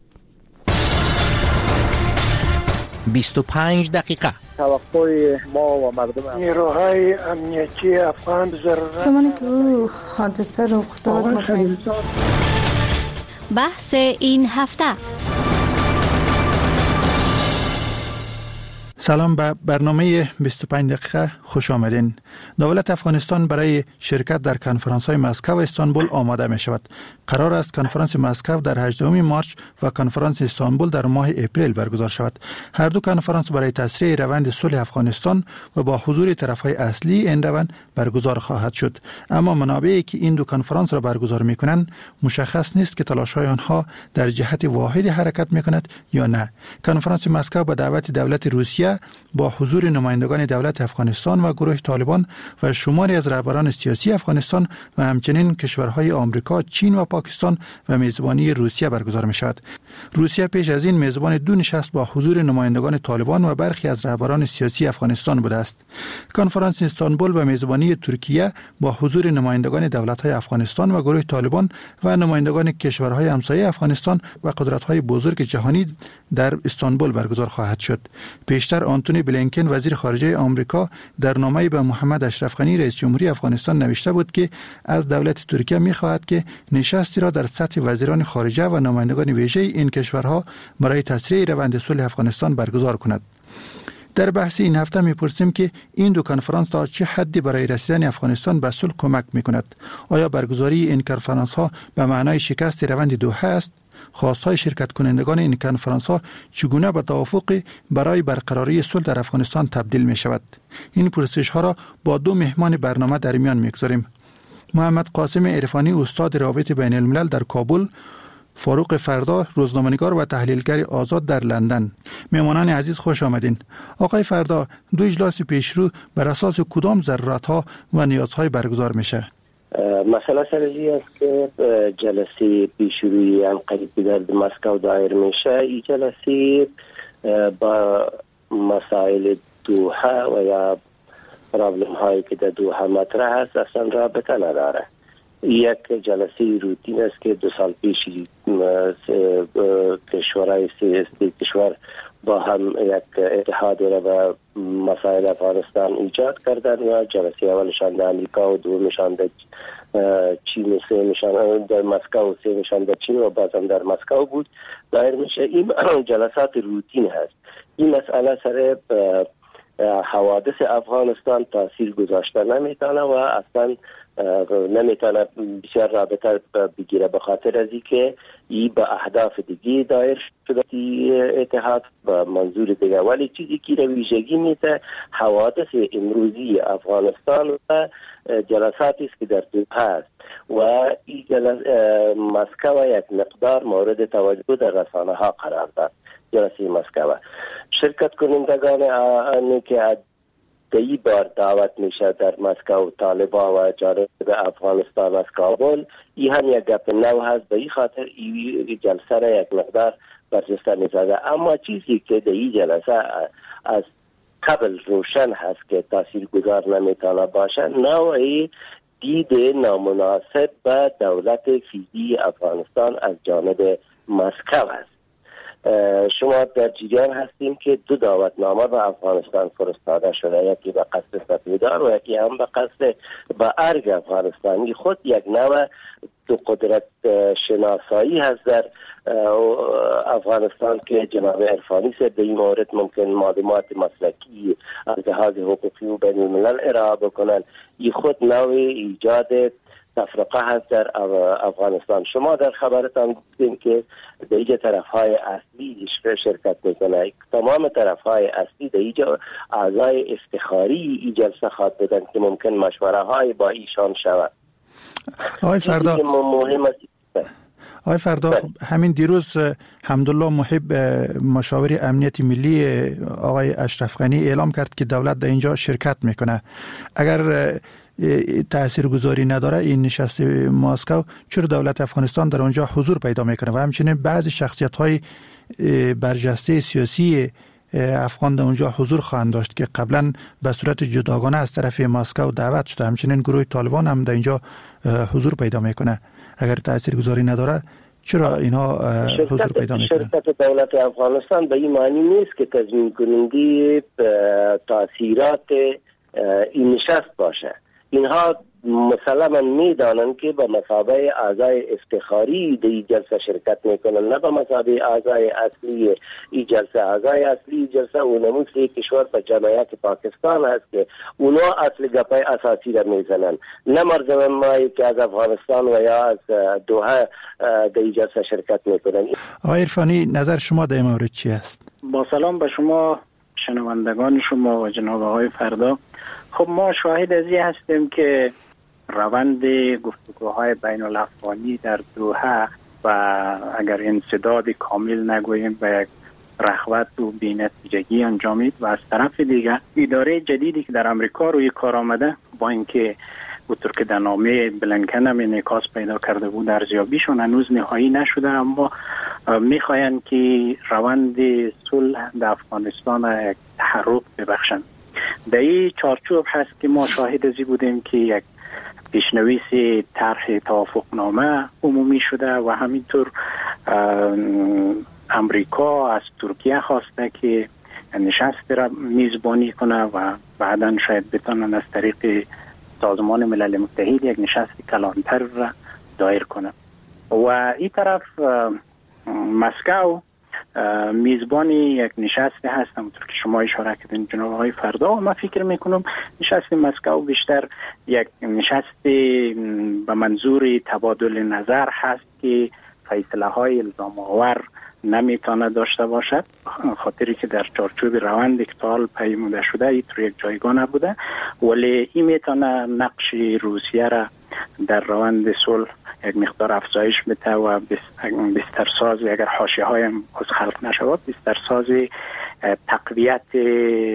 بیست و پنج دقیقه. توقع ما و مردم نیروهای امنیتی افغان ضرورت زمانی که او حادثه رخ داد بحث این هفته. سلام، به برنامه بیست و پنج دقیقه خوش آمدین. دولت افغانستان برای شرکت در کنفرانس های مسکو و استانبول آماده می شود. قرار است کنفرانس مسکو در هجدهم مارس و کنفرانس استانبول در ماه اپریل برگزار شود. هر دو کنفرانس برای تسریع روند صلح افغانستان و با حضور طرف های اصلی این روند برگزار خواهد شد. اما منابعی که این دو کنفرانس را برگزار می کنند مشخص نیست که تلاش های آنها در جهت واحدی حرکت می کند یا نه. کنفرانس مسکو به دعوت دولت روسیه با حضور نمایندگان دولت افغانستان و گروه طالبان و شماری از رهبران سیاسی افغانستان و همچنین کشورهای آمریکا، چین و پاکستان و میزبانی روسیه برگزار می شود. روسیه پیش از این میزبان دو نشست با حضور نمایندگان طالبان و برخی از رهبران سیاسی افغانستان بوده است. کنفرانس استانبول و میزبانی ترکیه با حضور نمایندگان دولت‌های افغانستان و گروه طالبان و نمایندگان کشورهای همسایه افغانستان و قدرت‌های بزرگ جهانی در استانبول برگزار خواهد شد. پیشتر آنتونی بلینکن، وزیر خارجه آمریکا، در نامه‌ای به محمد اشرف غنی، رئیس جمهوری افغانستان، نوشته بود که از دولت ترکیه می‌خواهد که نشستی را در سطح وزیران خارجه و نمایندگان ویژه این کشورها برای تسریع روند صلح افغانستان برگزار کند. در بحث این هفته می‌پرسیم که این دو کنفرانس تا چه حدی برای رسیدن افغانستان به صلح کمک می‌کند. آیا برگزاری این کنفرانس‌ها به معنای شکست روند دوحه است؟ خواستهای شرکت کنندگان این کنفرانس ها چگونه به توافق برای برقراری صلح در افغانستان تبدیل می شود؟ این پرسش ها را با دو مهمان برنامه در میان میگذاریم. محمد قاسم عرفانی، استاد روابط بین الملل در کابل، فاروق فردا، روزنامه‌نگار و تحلیلگر آزاد در لندن. مهمانان عزیز خوش آمدین. آقای فردا، دو اجلاس پیشرو بر اساس کدام ضرورت‌ها و نیازهای برگزار میشه؟ مسئله سرزی است که جلسه پیشروی هم قریب در مسکو دایر میشه. این جلسه با مسائل دوحه و یا پرابلم هایی که در دوحه مطرح است اصلا رابطه نداره. یک جلسه روتین است که دو سال پیش کشورهای سه کشور با هم یک اتحاد را به مسائل افغانستان ایجاد کردن و جلسه اولشان در امریکا و دومشان در چین و سهمشان در مسکو و سهمشان در چین و بعضم در مسکو بود. دایر میشه این جلسات روتین هست. این مسئله سر حوادث افغانستان تاثیر گذاشته نمیتونه و اصلا نمیتونه بسیار رابطه بگیره، به خاطر از اینکه ای به اهداف دیگه دایر شده اتحاد به منظور دیگه، ولی چیزی که رویشگی میده حوادث امروزی افغانستان و جلساتی است که در دوحه هست و این جلسه مسکو یک مقدار مورد توجه در رسانه ها قرار داد. جلسه مسکو شرکت کنندگان آن که دهی بار دعوت میشه در مسکو طالبا و جانب افغانستان از کابل، این هم یک گپ نو هست. به این خاطر این جلسه را یک مقدار برجسته میزده. اما چیزی که در این جلسه از قبل روشن هست که تاثیر گذار نمیتونه باشه، نوعی دید نامناسب به دولت فیزی افغانستان از جانب مسکو هست. شما در جریان هستیم که دو دعوتنامه به افغانستان فرستاده شده، یکی به قصد ستودار و یکی هم به قصد به ارگ افغانستانی. خود یک نوع دو قدرت شناسایی هست در افغانستان که جناب عرفانی سے به این مورد ممکن معلومات مسلکی از لحاظ حقوقی و بین الملل ارائه بکنن. این خود نوع ایجاد تفرقه هست در افغانستان. شما در خبرتان گفتیم که در اینجا طرف های اصلی شرکت میکنه. تمام طرف های اصلی در اینجا اعضای افتخاری این جلسه خواد بدن که ممکن مشوره های با ایشان شود. آقای فردا مهم است. آقای فردا همین دیروز حمدالله محب مشاور امنیت ملی آقای اشرف غنی اعلام کرد که دولت در اینجا شرکت میکنه. اگر تاثیرگذاری نداره این نشست مسکو، چرا دولت افغانستان در اونجا حضور پیدا میکنه و همچنین بعضی شخصیت های برجسته سیاسی افغان در اونجا حضور خواهند داشت که قبلا به صورت جداگانه از طرف مسکو دعوت شده. همچنین گروه طالبان هم در اینجا حضور پیدا میکنه. اگر تاثیرگذاری نداره چرا اینها حضور پیدا میکنه؟ شرکت دولت افغانستان به این معنی نیست که تضمین کننده تاثیرات این نشست باشه. اینها مسلما میدانند که به مثابه اعضای افتخاری در این جلسه شرکت میکنن، نه به مثابه اعضای اصلی این جلسه. اعضای اصلی این جلسه اونمون سه کشور به جمعیت پاکستان هست که اونا اصل گپای اساسی را میزنن، نه مردم مایی که از افغانستان و یا از دوحه در این جلسه شرکت میکنن. آقای عرفانی نظر شما در این مورد چی است؟ با سلام به شما شنوندگان شما و جناب آقای فردا. خب ما شاهد از این هستیم که روند گفتگوهای بین الافغانی در دوحه و اگر انسداد کامل نگوییم به یک رخوت و بی‌نتیجگی انجامید و از طرف دیگر اداره جدیدی که در امریکا روی کار آمده با اینکه اونطور که در نامه بلینکن هم انعکاس پیدا کرده بود ارزیابیشون هنوز نهایی نشده، اما میخواین که روند صلح در افغانستان یک تحرک ببخشند. در این چارچوب هست که ما شاهد ازی بودیم که یک پیشنویس طرح توافقنامه عمومی شده و همینطور امریکا از ترکیه خواسته که نشست را میزبانی کنه و بعدا شاید بتونن از طریق سازمان ملل متحد یک نشست کلانتر را دایر کنه. و این طرف مسکو میزبانی یک نشست هست، همونطور که شما اشاره کردین جناب آقای فردا. و من فکر میکنم نشست مسکو بیشتر یک نشست به منظور تبادل نظر هست که فیصله های الزام آور نمیتونه داشته باشد، خاطری که در چارچوب روند اکتال پیموده شده ای تو یک جایگاه نبوده، ولی این میتونه نقش روسیه را در روند صلح یک مقدار افزایش بده و بسترساز اگر حاشیه هایم از خلق نشود بسترساز تقویت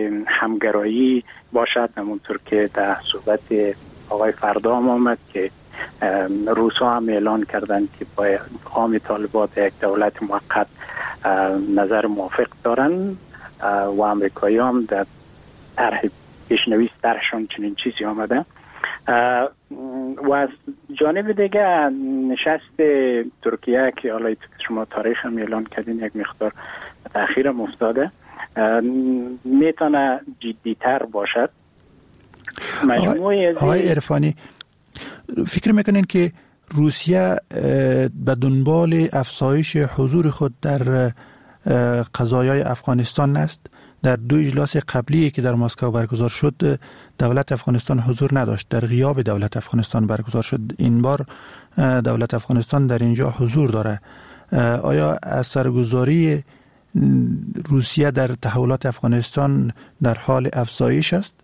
همگرایی باشد، همونطور که در صحبت آقای فردا هم آمد که روس ها هم اعلان کردند که با قام طالبات یک دولت موقت نظر موافق دارن و امریکایی هم در طرح پیشنویس طرحشون چنین چیزی آمده. و از جانب دیگه نشست ترکیه که حالا شما تاریخ هم اعلان کردین یک مقدار تأخیر هم افتاده، میتونه جدیتر باشد. مجموعه آقای عرفانی فکر میکنین که روسیه به دنبال افزایش حضور خود در قضایای افغانستان است؟ در دو اجلاس قبلی که در مسکو برگزار شد دولت افغانستان حضور نداشت، در غیاب دولت افغانستان برگزار شد. این بار دولت افغانستان در اینجا حضور داره. آیا اثرگذاری روسیه در تحولات افغانستان در حال افزایش است؟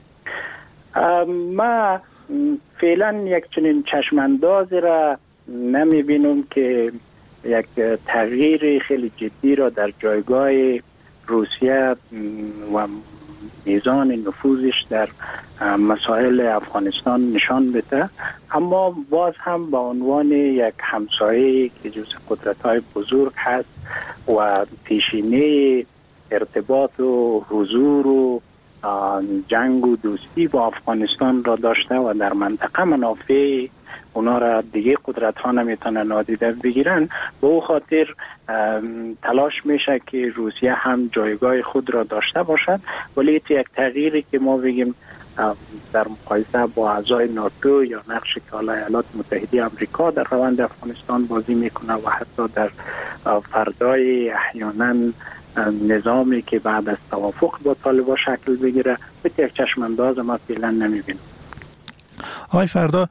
ما فعلا یک چنین چشماندازی را نمی بینم که یک تغییر خیلی جدی را در جایگاه روسیه و میزان نفوذش در مسائل افغانستان نشان بده، اما باز هم به عنوان یک همسایه که جز قدرت‌های بزرگ هست و پیشینه ارتباط و حضور و جنگ و دوستی با افغانستان را داشته و در منطقه منافع اونا را دیگه قدرت ها نمیتونه نادیده بگیرن. به او خاطر تلاش میشه که روسیه هم جایگاه خود را داشته باشد، ولی یک تغییری که ما بگیم در مقایسه با اعضای ناتو یا نقشی که حالا ایالات متحده آمریکا در روند افغانستان بازی میکنه و حتی در فردای احیانا نظامی که بعد از توافق با طالبان شکل بگیره به یک چشمانداز ما فعلا نمیبینیم. آقای فردا،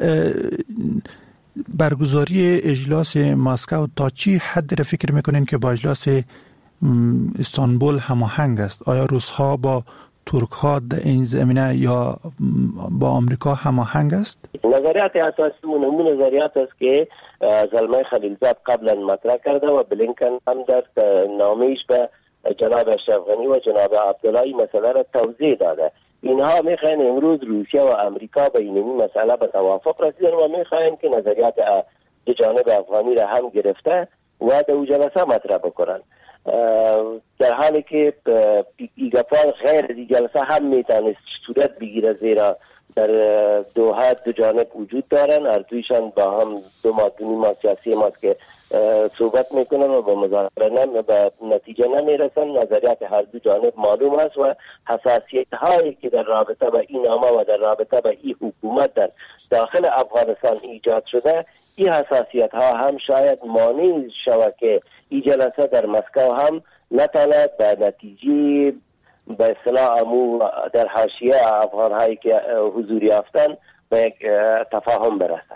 برگزاری اجلاس مسکو تا چی حد را فکر میکنین که با اجلاس استانبول هماهنگ است؟ آیا روس ها با ترک ها در این زمینه یا با آمریکا هماهنگ است؟ نظریات اساسی اون نظریات است که زلمه خلیلزاد قبلا مطرح کرده و بلینکن هم در نامه‌اش به جناب اشرف غنی و جناب عبدالله مسئله را توضیح داده. اینها میخواین امروز روسیه و امریکا به این مسئله به توافق رسیدن و میخواین که نظریات جانب افغانی را هم گرفته و در جلسه مطرح بکنن، در حالی که ایگفان غیر از جلسه هم میتونست صورت بگیره، زیرا در دوحه دو جانب وجود دارن، هر دویشان با هم دو مادونی ما سیاسی ماست که صحبت میکنن و به مذاکره نم به نتیجه نمیرسن. نظریات هر دو جانب معلوم است و حساسیت هایی که در رابطه با این نامه و در رابطه با این حکومت در داخل افغانستان ایجاد شده، این حساسیت ها هم شاید مانع شود که این جلسه در مسکو هم نتواند به نتیجه به اصطلاح امو در حاشیه افغان هایی که حضور یافتن به یک تفاهم برسد.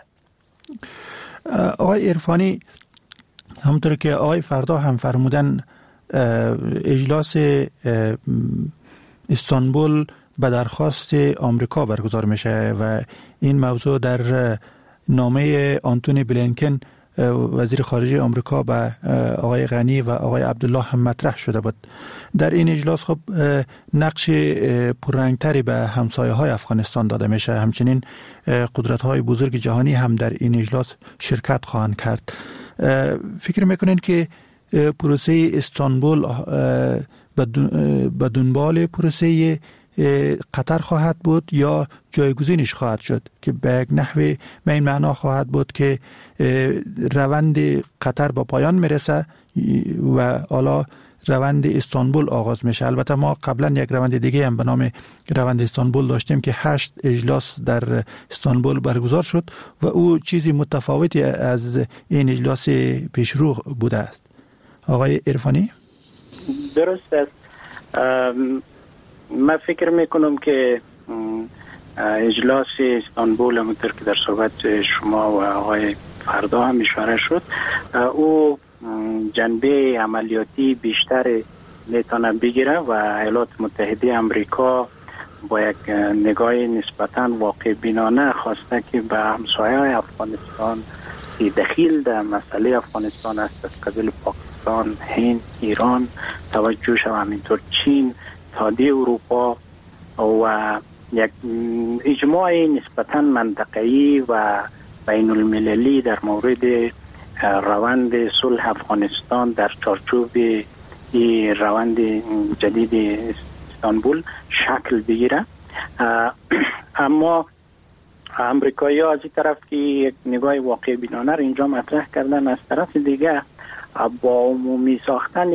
آقای عرفانی، همونطور که آقای فردا هم فرمودن، اجلاس استانبول به درخواست آمریکا برگزار میشه و این موضوع در نامه آنتونی بلینکن وزیر خارجه آمریکا به آقای غنی و آقای عبدالله هم مطرح شده بود. در این اجلاس خب نقش پررنگتری به همسایه های افغانستان داده میشه، همچنین قدرت های بزرگ جهانی هم در این اجلاس شرکت خواهند کرد. فکر میکنین که پروسه استانبول به دنبال پروسه قطر خواهد بود یا جایگزینش خواهد شد که به یک نحوه به این معنا خواهد بود که روند قطر با پایان میرسه و حالا روند استانبول آغاز میشه؟ البته ما قبلا یک روند دیگه هم به نام روند استانبول داشتیم که هشت اجلاس در استانبول برگزار شد و او چیزی متفاوتی از این اجلاس پیشرو بوده است. آقای عرفانی؟ درست است. من فکر میکنم که اجلاس استانبول همونطور که در صحبت شما و آقای فردا هم اشاره شد، او جنبه عملیاتی بیشتر میتونه بگیره و ایالات متحده آمریکا با یک نگاه نسبتاً واقع بینانه خواسته که به همسایه افغانستان که دخیل در مسئله افغانستان است از قبیل پاکستان، هند، ایران توجه شود، همینطور چین، اتحادیه اروپا و یک اجماع نسبتاً منطقه‌ای و بین المللی در مورد روند صلح افغانستان در چارچوب این روند جدید استانبول شکل بگیره. اما امریکایی ها از این طرف که یک نگاه واقع بینانه را اینجا مطرح کردن، از طرف دیگه با عمومی ساختن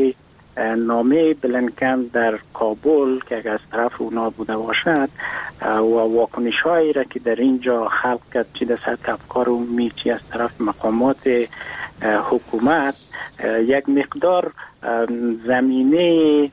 نامه بلینکن در کابل که از طرف اونا بوده باشد و واکنش هایی را که در اینجا خلق کرد، چی در سطح افکار عمومی چی از طرف مقامات حکومت، یک مقدار زمینه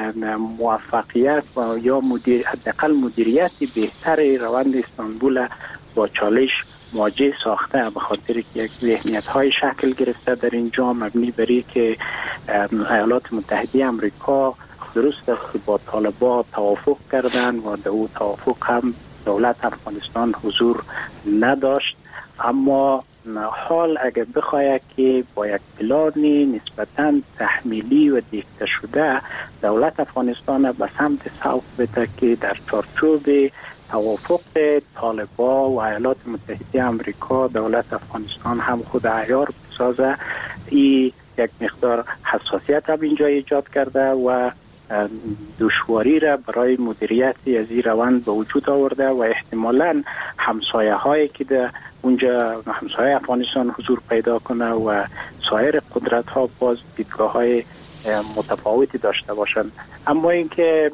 موفقیت و یا مدیر حداقل مدیریت بهتر روند استانبول با چالش مواجه ساخته، به خاطر که یک ذهنیت های شکل گرفته در اینجا مبنی بر که ایالات متحده آمریکا درست است که با طالبان توافق کردن و در او توافق هم دولت افغانستان حضور نداشت، اما حال اگر بخواهد که با یک پلان نسبتاً تحمیلی و دیکته شده دولت افغانستان به سمت سوق بده که در چارچوب توافق طالبان و ایالات متحده آمریکا دولت افغانستان هم خود عیار بسازه، این یک مقدار حساسیت هم اینجا ایجاد کرده و دشواری را برای مدیریت از این روند به وجود آورده و احتمالاً همسایه هایی که در اونجا همسایه افغانستان حضور پیدا کنه و سایر قدرت ها باز دیدگاه های متفاوتی داشته باشند. اما اینکه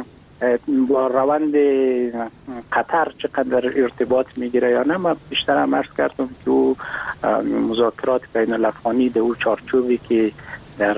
با روند قطر چقدر ارتباط میگیره یا نه، من بیشتر هم عرض کردم که مذاکرات بین الافغانی در او چارچوبی که در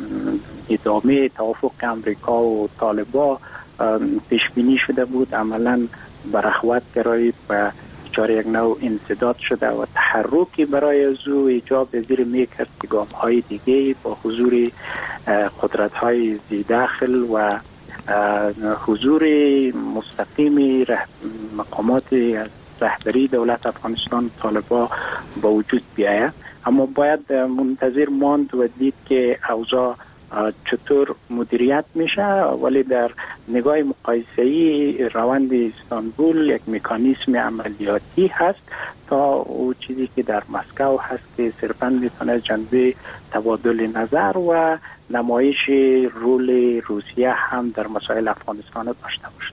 ادامه توافق امریکا و طالبان پیش بینی شده بود عملا برخوت گرایی و چاره یک نوع انسداد شده و تحرکی برای از او ایجاب پذیر میکرد که گام های دیگه با حضور قدرت های زی داخل و حضور مستقیم مقامات رهبری دولت افغانستان طالبان با وجود بیاید. اما باید منتظر ماند و دید که اوضاع چطور مدیریت میشه، ولی در نگاه مقایسه‌ای روند استانبول یک مکانیزم عملیاتی هست تا او چیزی که در مسکو هست که صرفاً میتونه جنبه تبادل نظر و نمایش رول روسیه هم در مسائل افغانستان داشته باشه.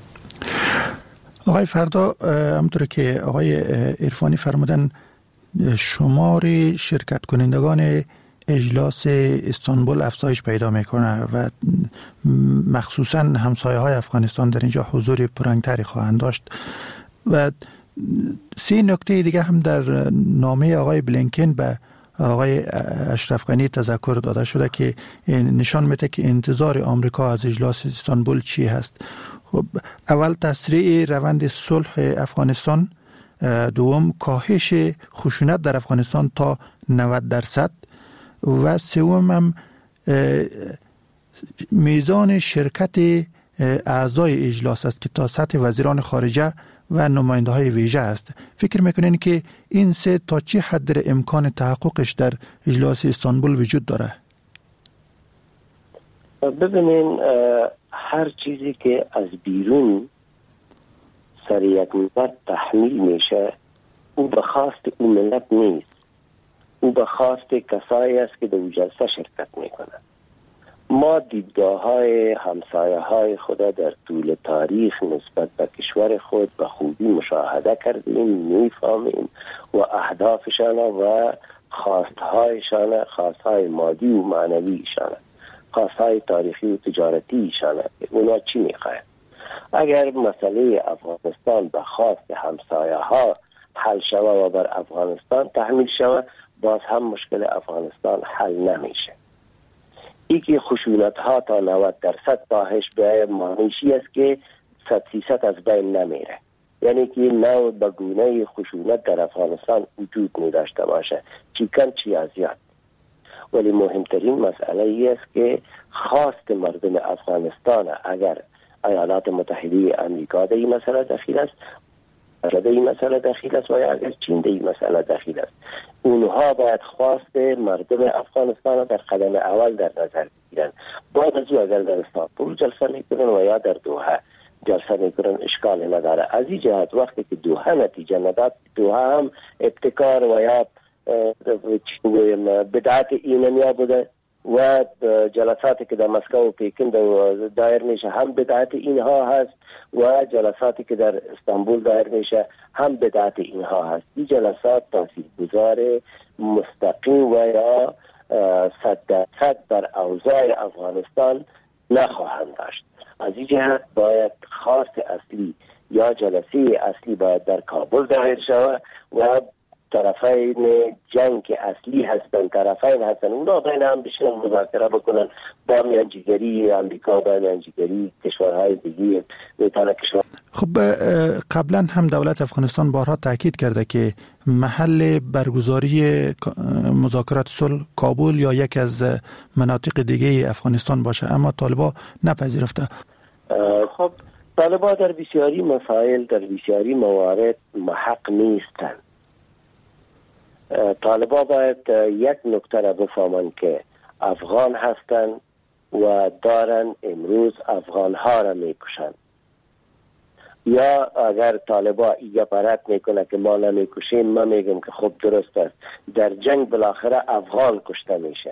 آقای فردا، همونطور که آقای عرفانی فرمودن، شمار شرکت کنندگان اجلاس استانبول افزایش پیدا میکنه و مخصوصا همسایه های افغانستان در اینجا حضور پررنگتری خواهند داشت. و سه نکته دیگه هم در نامه آقای بلینکن به آقای اشرف غنی تذکر داده شده که نشان میده که انتظار آمریکا از اجلاس استانبول چی هست. خب، اول تسریع روند صلح افغانستان، دوم کاهش خشونت در افغانستان تا نود درصد و سوم هم میزان شرکت اعضای اجلاس است که تا سطح وزیران خارجه و نماینده های ویژه است. فکر میکنین که این سه تا چه حد امکان تحققش در اجلاس استانبول وجود داره؟ ببینین، هر چیزی که از بیرون سر یک ملت تحمیل میشه او به خواست اون ملت نیست، او به خواست کسایی است که در جلسه شرکت میکنند. ما دیدگاه های همسایه های خود در طول تاریخ نسبت به کشور خود به خوبی مشاهده کردیم، میفهمیم و اهدافشان و خواستهایشان، خواستهای مادی و معنویشان، خواستهای تاریخی و تجارتیشان، اونا چی میخواهند. اگر مسئله افغانستان به خواست همسایه ها حل شود و بر افغانستان تحمیل شود، باز هم مشکل افغانستان حل نمیشه. ای که خشونت ها تا نود درصد کاهش به معنیشی است که صد فیصد از بین نمیره، یعنی که نوع به گونه خشونت در افغانستان وجود نداشته باشه، چی کم چی از زیاد. ولی مهمترین مسئله ای است که خواست مردم افغانستان اگر ایالات متحده آمریکا در این مسئله دخیل است، در این مسئله دخیل است و یا اگر چین در این مسئله دخیل است، اونها باید خواست مردم افغانستان در قدم اول در نظر بگیرن. بعد از او اگر در استانبول جلسه میکنن و یا در دوحه جلسه میکنن اشکال نداره. از این جهت وقتی که دوحه نتیجه نداد، دوحه هم ابتکار و یا بدعت ایمنیا بوده و جلساتی که در مسکو و پیکن دایر میشه هم بدعت اینها هست و جلساتی که در استانبول دایر میشه هم بدعت اینها هست. این جلسات تاثیرگذار مستقیم و یا صد درصد بر اوضاع افغانستان نخواهند داشت. از این جهت باید خواست اصلی یا جلسه اصلی باید در کابل دایر شود و طرفین جنگ که اصلی هستن، طرفین هستن، اونا بین هم بشینن مذاکره بکنن با میانجیگری امریکا، با میانجیگری کشورهای دیگه میتونه کشور. خب قبلا هم دولت افغانستان بارها تاکید کرده که محل برگزاری مذاکرات صلح کابل یا یک از مناطق دیگه افغانستان باشه، اما طالبان نپذیرفته. خب طالبان در بسیاری مسائل، در بسیاری موارد محق نیستند. طالبان باید یک نکته را بفهمند که افغان هستند و دارن امروز افغان ها را میکشند. یا اگر طالبان ایگه پرت میکنه که ما نمیکشیم، ما میگم که خب درست است، در جنگ بالاخره افغان کشته میشه.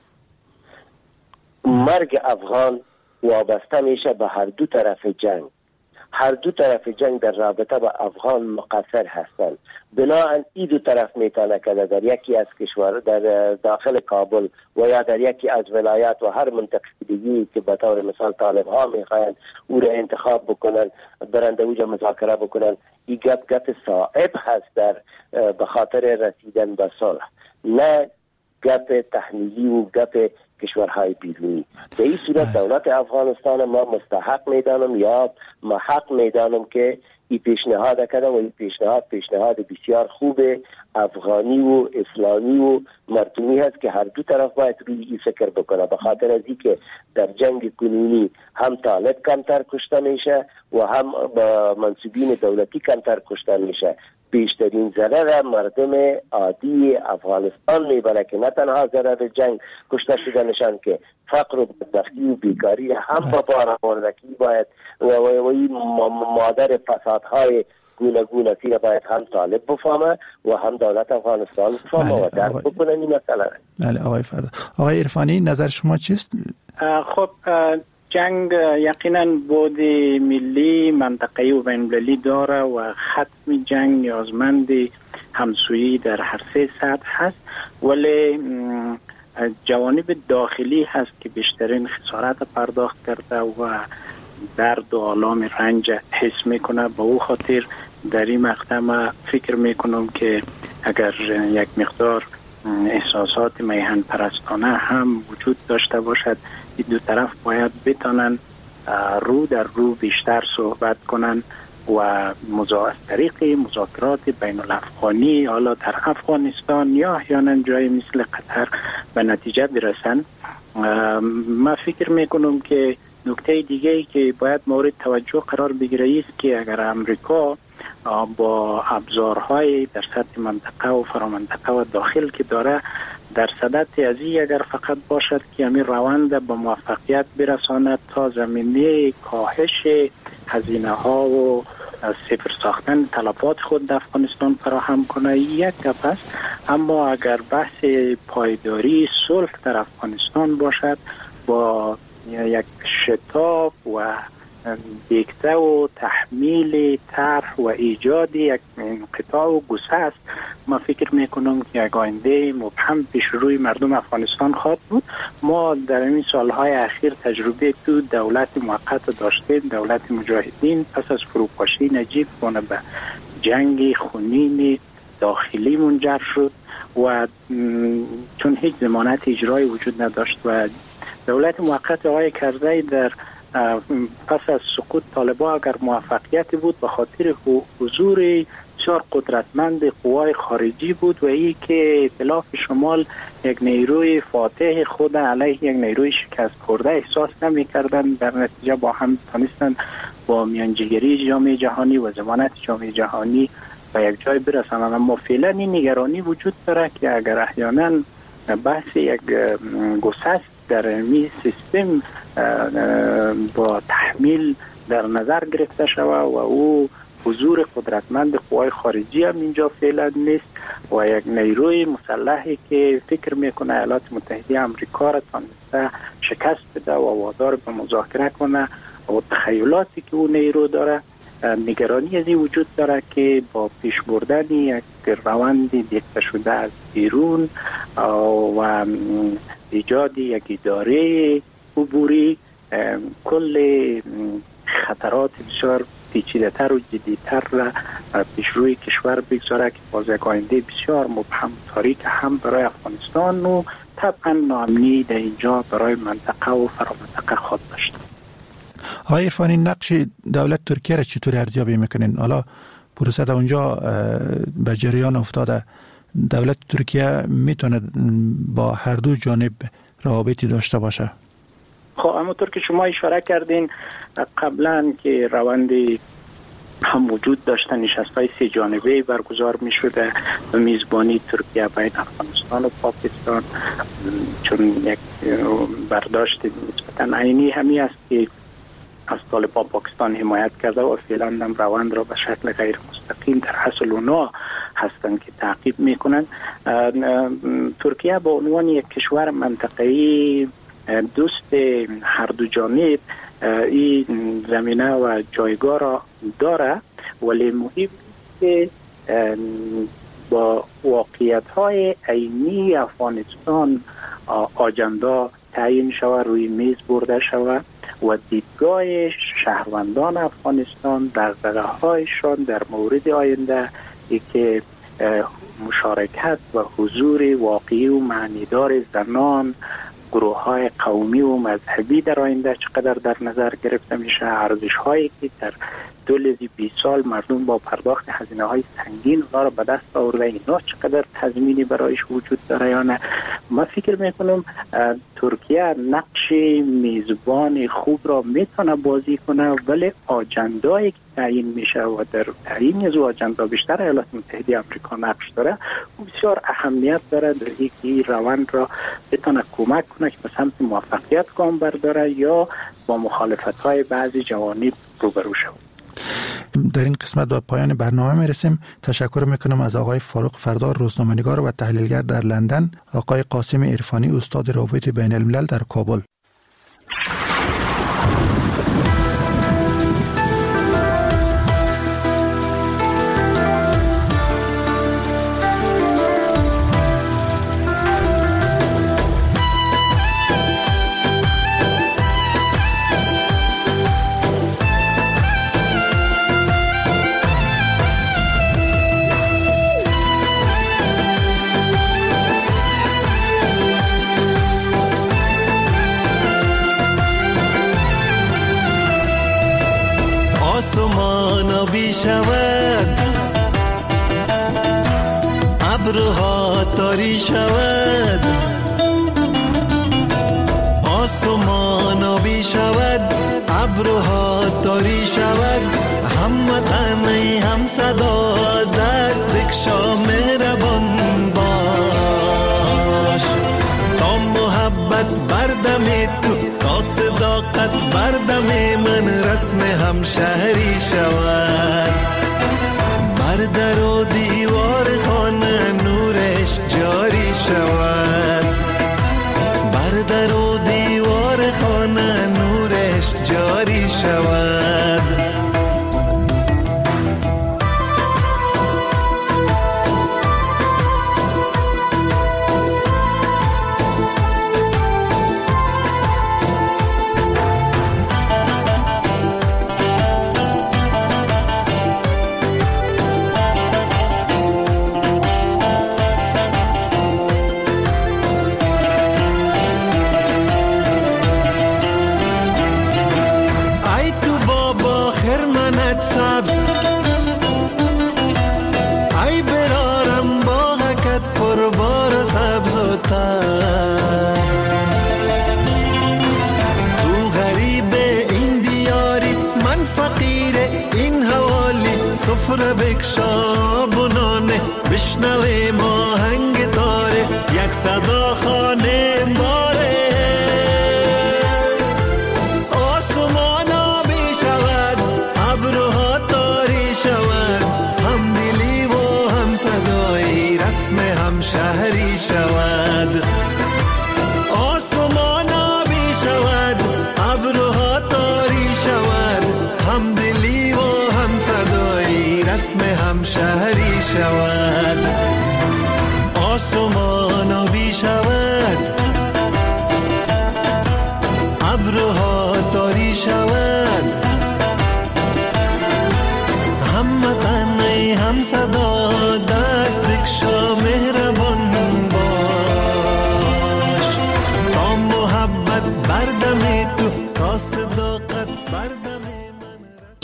مرگ افغان وابسته میشه به هر دو طرف جنگ. هر دو طرف جنگ در رابطه با افغان مقصر هستند. بنابراین این دو طرف میتونه که در یکی از کشور در داخل کابل و یا در یکی از ولایات و هر منطقه دیگی که به طور مثال طالب ها میخواین او را انتخاب بکنن، برنده اوجا مذاکره بکنن، این گپ گپ صائب هست در به خاطر رسیدن به صلح، نه گپ تحمیلی و گپ کشورهای بیرونی. به این صورت دولت افغانستان ما مستحق میدانم یا محق میدانم که این پیشنهاد کرده و این پیشنهاد پیشنهاد بسیار خوب افغانی و اسلامی و مردمی هست که هر دو طرف باید روی این فکر بکنه، به خاطر از اینکه در جنگ کنونی هم طالب کمتر کشته میشه و هم منصوبین دولتی کمتر کشته میشه. بیشترین ضرر مردم عادی افغانستان میبره که نه تنها ضرر جنگ کشته شدنشان که فقر و بدبختی و بیکاری هم با بار آوردگی باید و این مادر فسادهای گوناگون را باید هم طالب بفهمه و هم دولت افغانستان بفهمه و درک بکنن این مسئله. بله آقای فردا. آقای عرفانی نظر شما چیست؟ خب جنگ یقینا بود ملی، منطقه‌ای و بین‌المللی داره و ختم جنگ نیازمند همسویی در هر سه سطح هست، ولی جوانب داخلی هست که بیشترین خسارت پرداخت کرده و درد و آلام رنج حس میکنه. به او خاطر در این مقطع ما فکر میکنم که اگر یک مقدار احساسات میهن پرستانه هم وجود داشته باشد، این دو طرف باید بتانن رو در رو بیشتر صحبت کنن و از طریق مذاکرات بین الافغانی حالا در افغانستان یا احیانا جای مثل قطر به نتیجه برسن. من فکر میکنم که نکته دیگه ای که باید مورد توجه قرار بگیره است که اگر امریکا با ابزارهای در سطح منطقه و فرامنطقه و داخل که داره در صدد از این اگر فقط باشد که همین روند به موفقیت برساند تا زمینه کاهش هزینه ها و صفر ساختن تلفات خود در افغانستان فراهم کنه یک گپ است، اما اگر بحث پایداری صلح در افغانستان باشد با یک شتاب و دیکته و تحمیل طرح و ایجاد یک انقطاع و گسست، ما فکر میکنم که یک آینده مبهم پیش روی مردم افغانستان خواهد بود. ما در این سالهای اخیر تجربه تو دولت موقت داشتیم، دولت مجاهدین پس از فروپاشی نجیب کنه به جنگ خونین داخلی منجر شد و چون هیچ ضمانت اجرایی وجود نداشت و دولت موقت آقای کرزی در پس از سقوط طالبان اگر موفقیت بود به خاطر حضور بسیار قدرتمند قوای خارجی بود و ای که ائتلاف شمال یک نیروی فاتح خود علیه یک نیروی شکست خورده احساس نمی کردن، در نتیجه با هم تانستن با میانجیگری جامعه جهانی و ضمانت جامعه جهانی به یک جای برسانند. اما فعلا این نگرانی وجود داره که اگر احیانا بحث یک گسست در می سیستم با تحمیل در نظر گرفته شود و او حضور قدرتمند قوای خارجی هم اینجا فعلا نیست و یک نیروی مسلحی که فکر میکنه ایالات متحده آمریکا را تانسته شکست بده و وادار به مذاکره کنه و تخیلاتی که اون نیرو داره، نگرانی از این وجود داره که با پیش بردن یک روند دیکته شده از بیرون و ایجاد یک اداره عبوری کل خطرات بسیار پیچیده‌تر و جدی‌تر را پیش روی کشور بگذاره که باز یک آینده بسیار مبهم تاریک هم برای افغانستان و طبعا ناامنی در اینجا برای منطقه و فرامنطقه خود داشت. آقای عرفانی، نقش دولت ترکیه را چطور ارزیابی میکنین؟ حالا پروسه در اونجا به جریان افتاده، دولت ترکیه میتونه با هر دو جانب روابطی داشته باشه؟ خب همونطور که شما اشاره کردین قبلا که روندی هم وجود داشتن، نشست‌های سه جانبه برگزار می‌شده به میزبانی ترکیه بین افغانستان و پاکستان، چون یک برداشت نسبتاً عینی همی است که از طالبان پاکستان حمایت کرده و فعلا هم روند را به شکل غیر مستقیم در اصل اونا هستند که تعقیب میکنند. ترکیه به عنوان یک کشور منطقه‌ای دوست هر دو جانب این زمینه و جایگاه را داره، ولی مهم که با واقعیت‌های عینی افغانستان آجندا تعیین شود، روی میز برده شود و دیدگاه شهروندان افغانستان در دغدغه‌هایشان در مورد آینده ای که مشارکت و حضور واقعی و معنیدار زنان، گروه های قومی و مذهبی در آینده چقدر در نظر گرفته میشه، ارزش هایی که در طول بیست سال مردم با پرداخت هزینه های سنگین اونا را به دست آورده، اینا چقدر تضمینی برایش وجود داره یا نه. من فکر میکنم ترکیه نقش میزبان خوب را میتونه بازی کنه، ولی آجندایی که تعیین میشه و در تعیین از آجندا بیشتر ایالات متحده آمریکا نقش داره و بسیار اهمیت داره در اینکه روند را بتونه کمک کنه که به سمت موفقیت گام برداره یا با مخالفت های بعضی جوانب روبرو شود. در این قسمت به پایان برنامه میرسیم. تشکر میکنم از آقای فاروق فردار، روزنامه‌نگار و تحلیلگر در لندن، آقای قاسم عرفانی، استاد روابط بین الملل در کابل. شود ابرها تاری شود، آسمان آبی شود، ابرها تاری شود، هم وطنی هم صدا دست بکشا مهربان باش، تا محبت بردم تو، تا صداقت بردم من رسم همشهری شود، بر در و دیوار خانه نورش جاری شود، بر در و دیوار خانه نورش جاری شود. سفره بکشا بنانه، بشنوه ما هنگ تاره، یک صدا خانه باره، آسمان آبی شود، شهری شود، آسمان آبی شود، ابرها تاری شود، هم دلی و هم صدایی رسم هم شهری شود. آسمان آبی